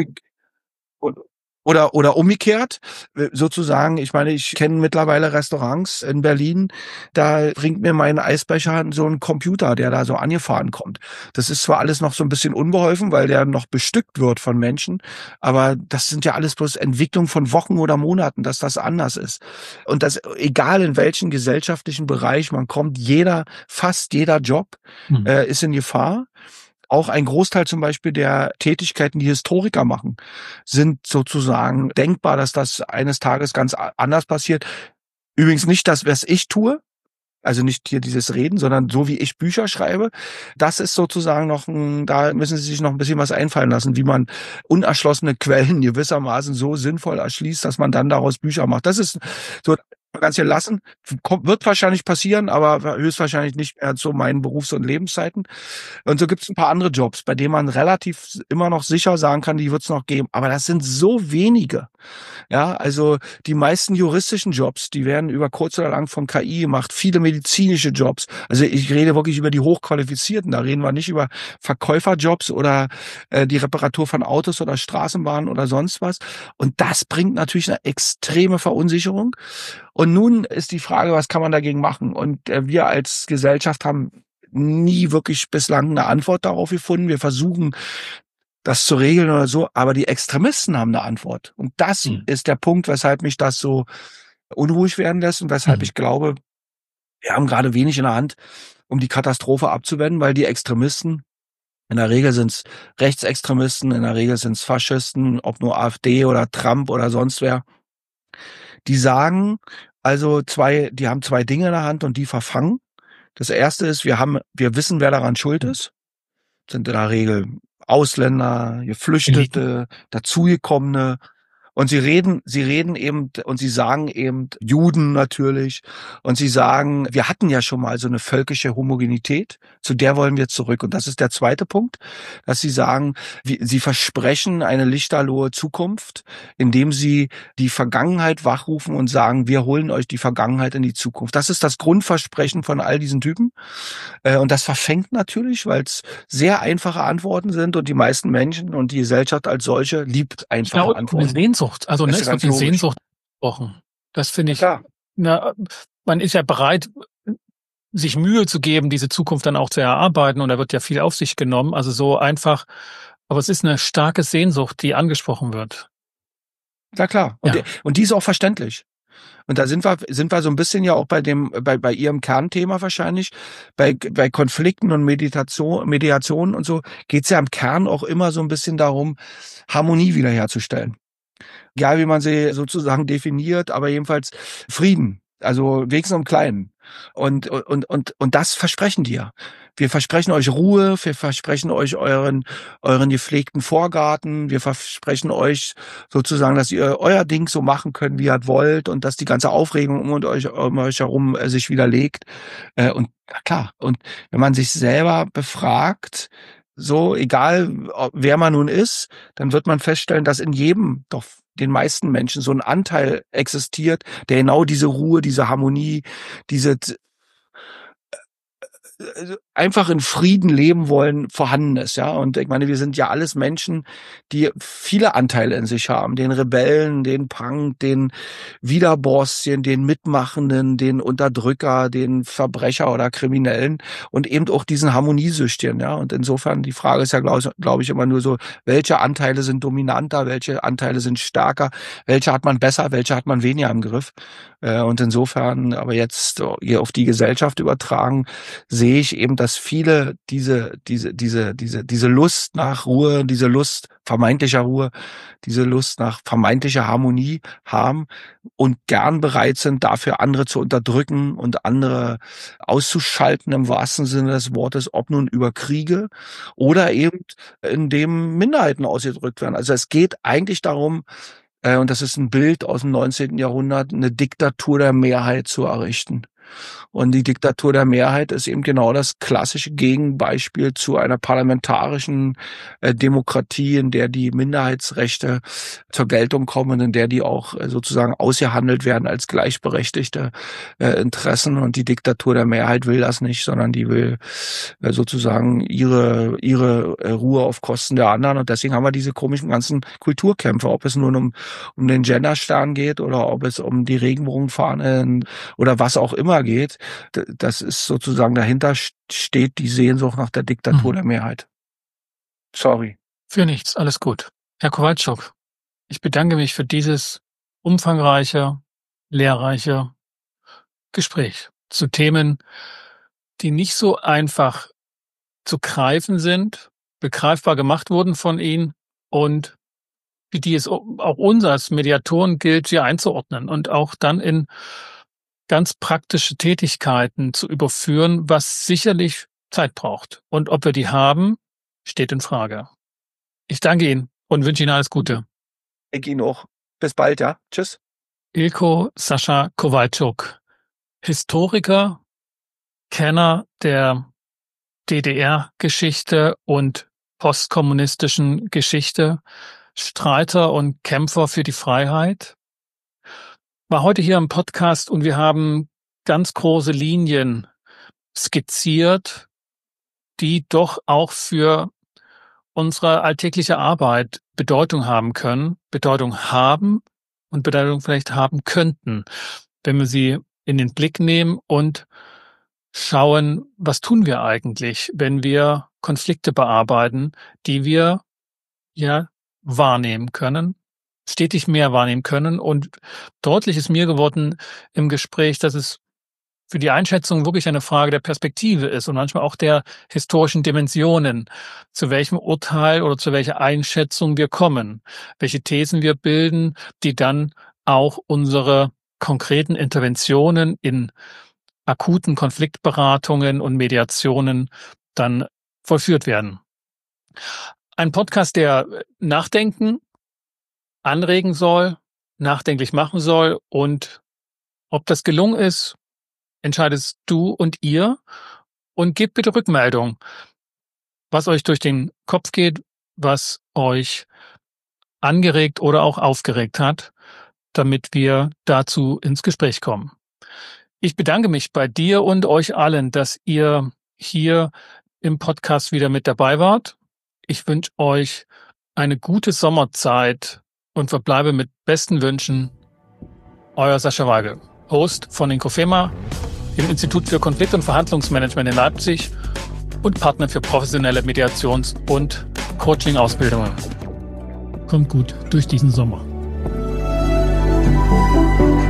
B: oder umgekehrt, sozusagen, ich meine, ich kenne mittlerweile Restaurants in Berlin, da bringt mir mein Eisbecher so ein Computer, der da so angefahren kommt. Das ist zwar alles noch so ein bisschen unbeholfen, weil der noch bestückt wird von Menschen, aber das sind ja alles bloß Entwicklungen von Wochen oder Monaten, dass das anders ist. Und das, egal in welchen gesellschaftlichen Bereich man kommt, fast jeder Job ist in Gefahr. Auch ein Großteil zum Beispiel der Tätigkeiten, die Historiker machen, sind sozusagen denkbar, dass das eines Tages ganz anders passiert. Übrigens nicht das, was ich tue, also nicht hier dieses Reden, sondern so wie ich Bücher schreibe. Das ist sozusagen da müssen Sie sich noch ein bisschen was einfallen lassen, wie man unerschlossene Quellen gewissermaßen so sinnvoll erschließt, dass man dann daraus Bücher macht. Das ist so ganz hier lassen. Wird wahrscheinlich passieren, aber höchstwahrscheinlich nicht mehr zu meinen Berufs- und Lebenszeiten. Und so gibt es ein paar andere Jobs, bei denen man relativ immer noch sicher sagen kann, die wird es noch geben. Aber das sind so wenige. Ja, also die meisten juristischen Jobs, die werden über kurz oder lang von KI gemacht. Viele medizinische Jobs. Also ich rede wirklich über die Hochqualifizierten. Da reden wir nicht über Verkäuferjobs oder die Reparatur von Autos oder Straßenbahnen oder sonst was. Und das bringt natürlich eine extreme Verunsicherung. Und nun ist die Frage, was kann man dagegen machen? Und wir als Gesellschaft haben nie wirklich bislang eine Antwort darauf gefunden. Wir versuchen, das zu regeln oder so, aber die Extremisten haben eine Antwort. Und das ist der Punkt, weshalb mich das so unruhig werden lässt und weshalb ich glaube, wir haben gerade wenig in der Hand, um die Katastrophe abzuwenden, weil die Extremisten, in der Regel sind es Rechtsextremisten, in der Regel sind es Faschisten, ob nur AfD oder Trump oder sonst wer, die sagen, also die haben zwei Dinge in der Hand und die verfangen. Das erste ist, wir wissen, wer daran schuld ist. Sind in der Regel Ausländer, Geflüchtete, Dazugekommene. Und sie reden eben und sie sagen eben Juden natürlich und sie sagen, wir hatten ja schon mal so eine völkische Homogenität, zu der wollen wir zurück. Und das ist der zweite Punkt, dass sie sagen, sie versprechen eine lichterlohe Zukunft, indem sie die Vergangenheit wachrufen und sagen, wir holen euch die Vergangenheit in die Zukunft. Das ist das Grundversprechen von all diesen Typen. Und das verfängt natürlich, weil es sehr einfache Antworten sind und die meisten Menschen und die Gesellschaft als solche liebt
A: Ja,
B: einfache
A: und eine
B: Antworten.
A: Sehnsucht. Also,
B: Das
A: ne,
B: ist ja
A: es wird
B: ganz
A: eine
B: logisch.
A: Sehnsucht gesprochen. Das finde
B: Na
A: ich,
B: klar.
A: na, man ist ja bereit, sich Mühe zu geben, diese Zukunft dann auch zu erarbeiten, und da wird ja viel auf sich genommen. Also, so einfach, aber es ist eine starke Sehnsucht, die angesprochen wird.
B: Na klar.
A: Ja.
B: Und die ist auch verständlich. Und da sind wir so ein bisschen ja auch bei Ihrem Kernthema wahrscheinlich. Bei Konflikten und Mediation und so geht's ja im Kern auch immer so ein bisschen darum, Harmonie wiederherzustellen. Egal wie man sie sozusagen definiert, aber jedenfalls Frieden. Also wenigstens im Kleinen. Und das versprechen die ja. Wir versprechen euch Ruhe, wir versprechen euch euren gepflegten Vorgarten, wir versprechen euch sozusagen, dass ihr euer Ding so machen könnt, wie ihr wollt, und dass die ganze Aufregung um euch herum sich widerlegt. Und na klar, und wenn man sich selber befragt, so egal wer man nun ist, dann wird man feststellen, dass in jedem, doch den meisten Menschen, so ein Anteil existiert, der genau diese Ruhe, diese Harmonie, diese einfach in Frieden leben wollen, vorhanden ist, ja. Und ich meine, wir sind ja alles Menschen, die viele Anteile in sich haben. Den Rebellen, den Punk, den Widerborstchen, den Mitmachenden, den Unterdrücker, den Verbrecher oder Kriminellen und eben auch diesen Harmoniesüchtigen, ja. Und insofern, die Frage ist ja, glaube ich, immer nur so, welche Anteile sind dominanter, welche Anteile sind stärker, welche hat man besser, welche hat man weniger im Griff. Und insofern, aber jetzt hier auf die Gesellschaft übertragen, sehe ich eben, dass viele diese Lust nach Ruhe, diese Lust vermeintlicher Ruhe, diese Lust nach vermeintlicher Harmonie haben und gern bereit sind, dafür andere zu unterdrücken und andere auszuschalten im wahrsten Sinne des Wortes, ob nun über Kriege oder eben indem Minderheiten ausgedrückt werden. Also es geht eigentlich darum, und das ist ein Bild aus dem 19. Jahrhundert, eine Diktatur der Mehrheit zu errichten. Und die Diktatur der Mehrheit ist eben genau das klassische Gegenbeispiel zu einer parlamentarischen Demokratie, in der die Minderheitsrechte zur Geltung kommen, in der die auch sozusagen ausgehandelt werden als gleichberechtigte Interessen. Und die Diktatur der Mehrheit will das nicht, sondern die will sozusagen ihre Ruhe auf Kosten der anderen. Und deswegen haben wir diese komischen ganzen Kulturkämpfe, ob es nun um den Genderstern geht oder ob es um die Regenbogenfahne oder was auch immer geht. Das ist sozusagen, dahinter steht die Sehnsucht nach der Diktatur der Mehrheit. Sorry.
A: Für nichts, alles gut. Herr Kowalczuk, ich bedanke mich für dieses umfangreiche, lehrreiche Gespräch zu Themen, die nicht so einfach zu greifen sind, begreifbar gemacht wurden von Ihnen und wie die es auch uns als Mediatoren gilt, sie einzuordnen und auch dann in ganz praktische Tätigkeiten zu überführen, was sicherlich Zeit braucht. Und ob wir die haben, steht in Frage. Ich danke Ihnen und wünsche Ihnen alles Gute.
B: Ich Ihnen auch. Bis bald, ja. Tschüss.
A: Ilko Sascha Kowalczuk, Historiker, Kenner der DDR-Geschichte und postkommunistischen Geschichte, Streiter und Kämpfer für die Freiheit, war heute hier im Podcast und wir haben ganz große Linien skizziert, die doch auch für unsere alltägliche Arbeit Bedeutung haben können, Bedeutung haben und Bedeutung vielleicht haben könnten, wenn wir sie in den Blick nehmen und schauen, was tun wir eigentlich, wenn wir Konflikte bearbeiten, die wir ja wahrnehmen können, stetig mehr wahrnehmen können. Und deutlich ist mir geworden im Gespräch, dass es für die Einschätzung wirklich eine Frage der Perspektive ist und manchmal auch der historischen Dimensionen, zu welchem Urteil oder zu welcher Einschätzung wir kommen, welche Thesen wir bilden, die dann auch unsere konkreten Interventionen in akuten Konfliktberatungen und Mediationen dann vollführt werden. Ein Podcast, der Nachdenken anregen soll, nachdenklich machen soll. Und ob das gelungen ist, entscheidest du und ihr. Und gebt bitte Rückmeldung, was euch durch den Kopf geht, was euch angeregt oder auch aufgeregt hat, damit wir dazu ins Gespräch kommen. Ich bedanke mich bei dir und euch allen, dass ihr hier im Podcast wieder mit dabei wart. Ich wünsche euch eine gute Sommerzeit und verbleibe mit besten Wünschen. Euer Sascha Weigel, Host von Inkofema, dem Institut für Konflikt- und Verhandlungsmanagement in Leipzig und Partner für professionelle Mediations- und Coaching-Ausbildungen. Kommt gut durch diesen Sommer.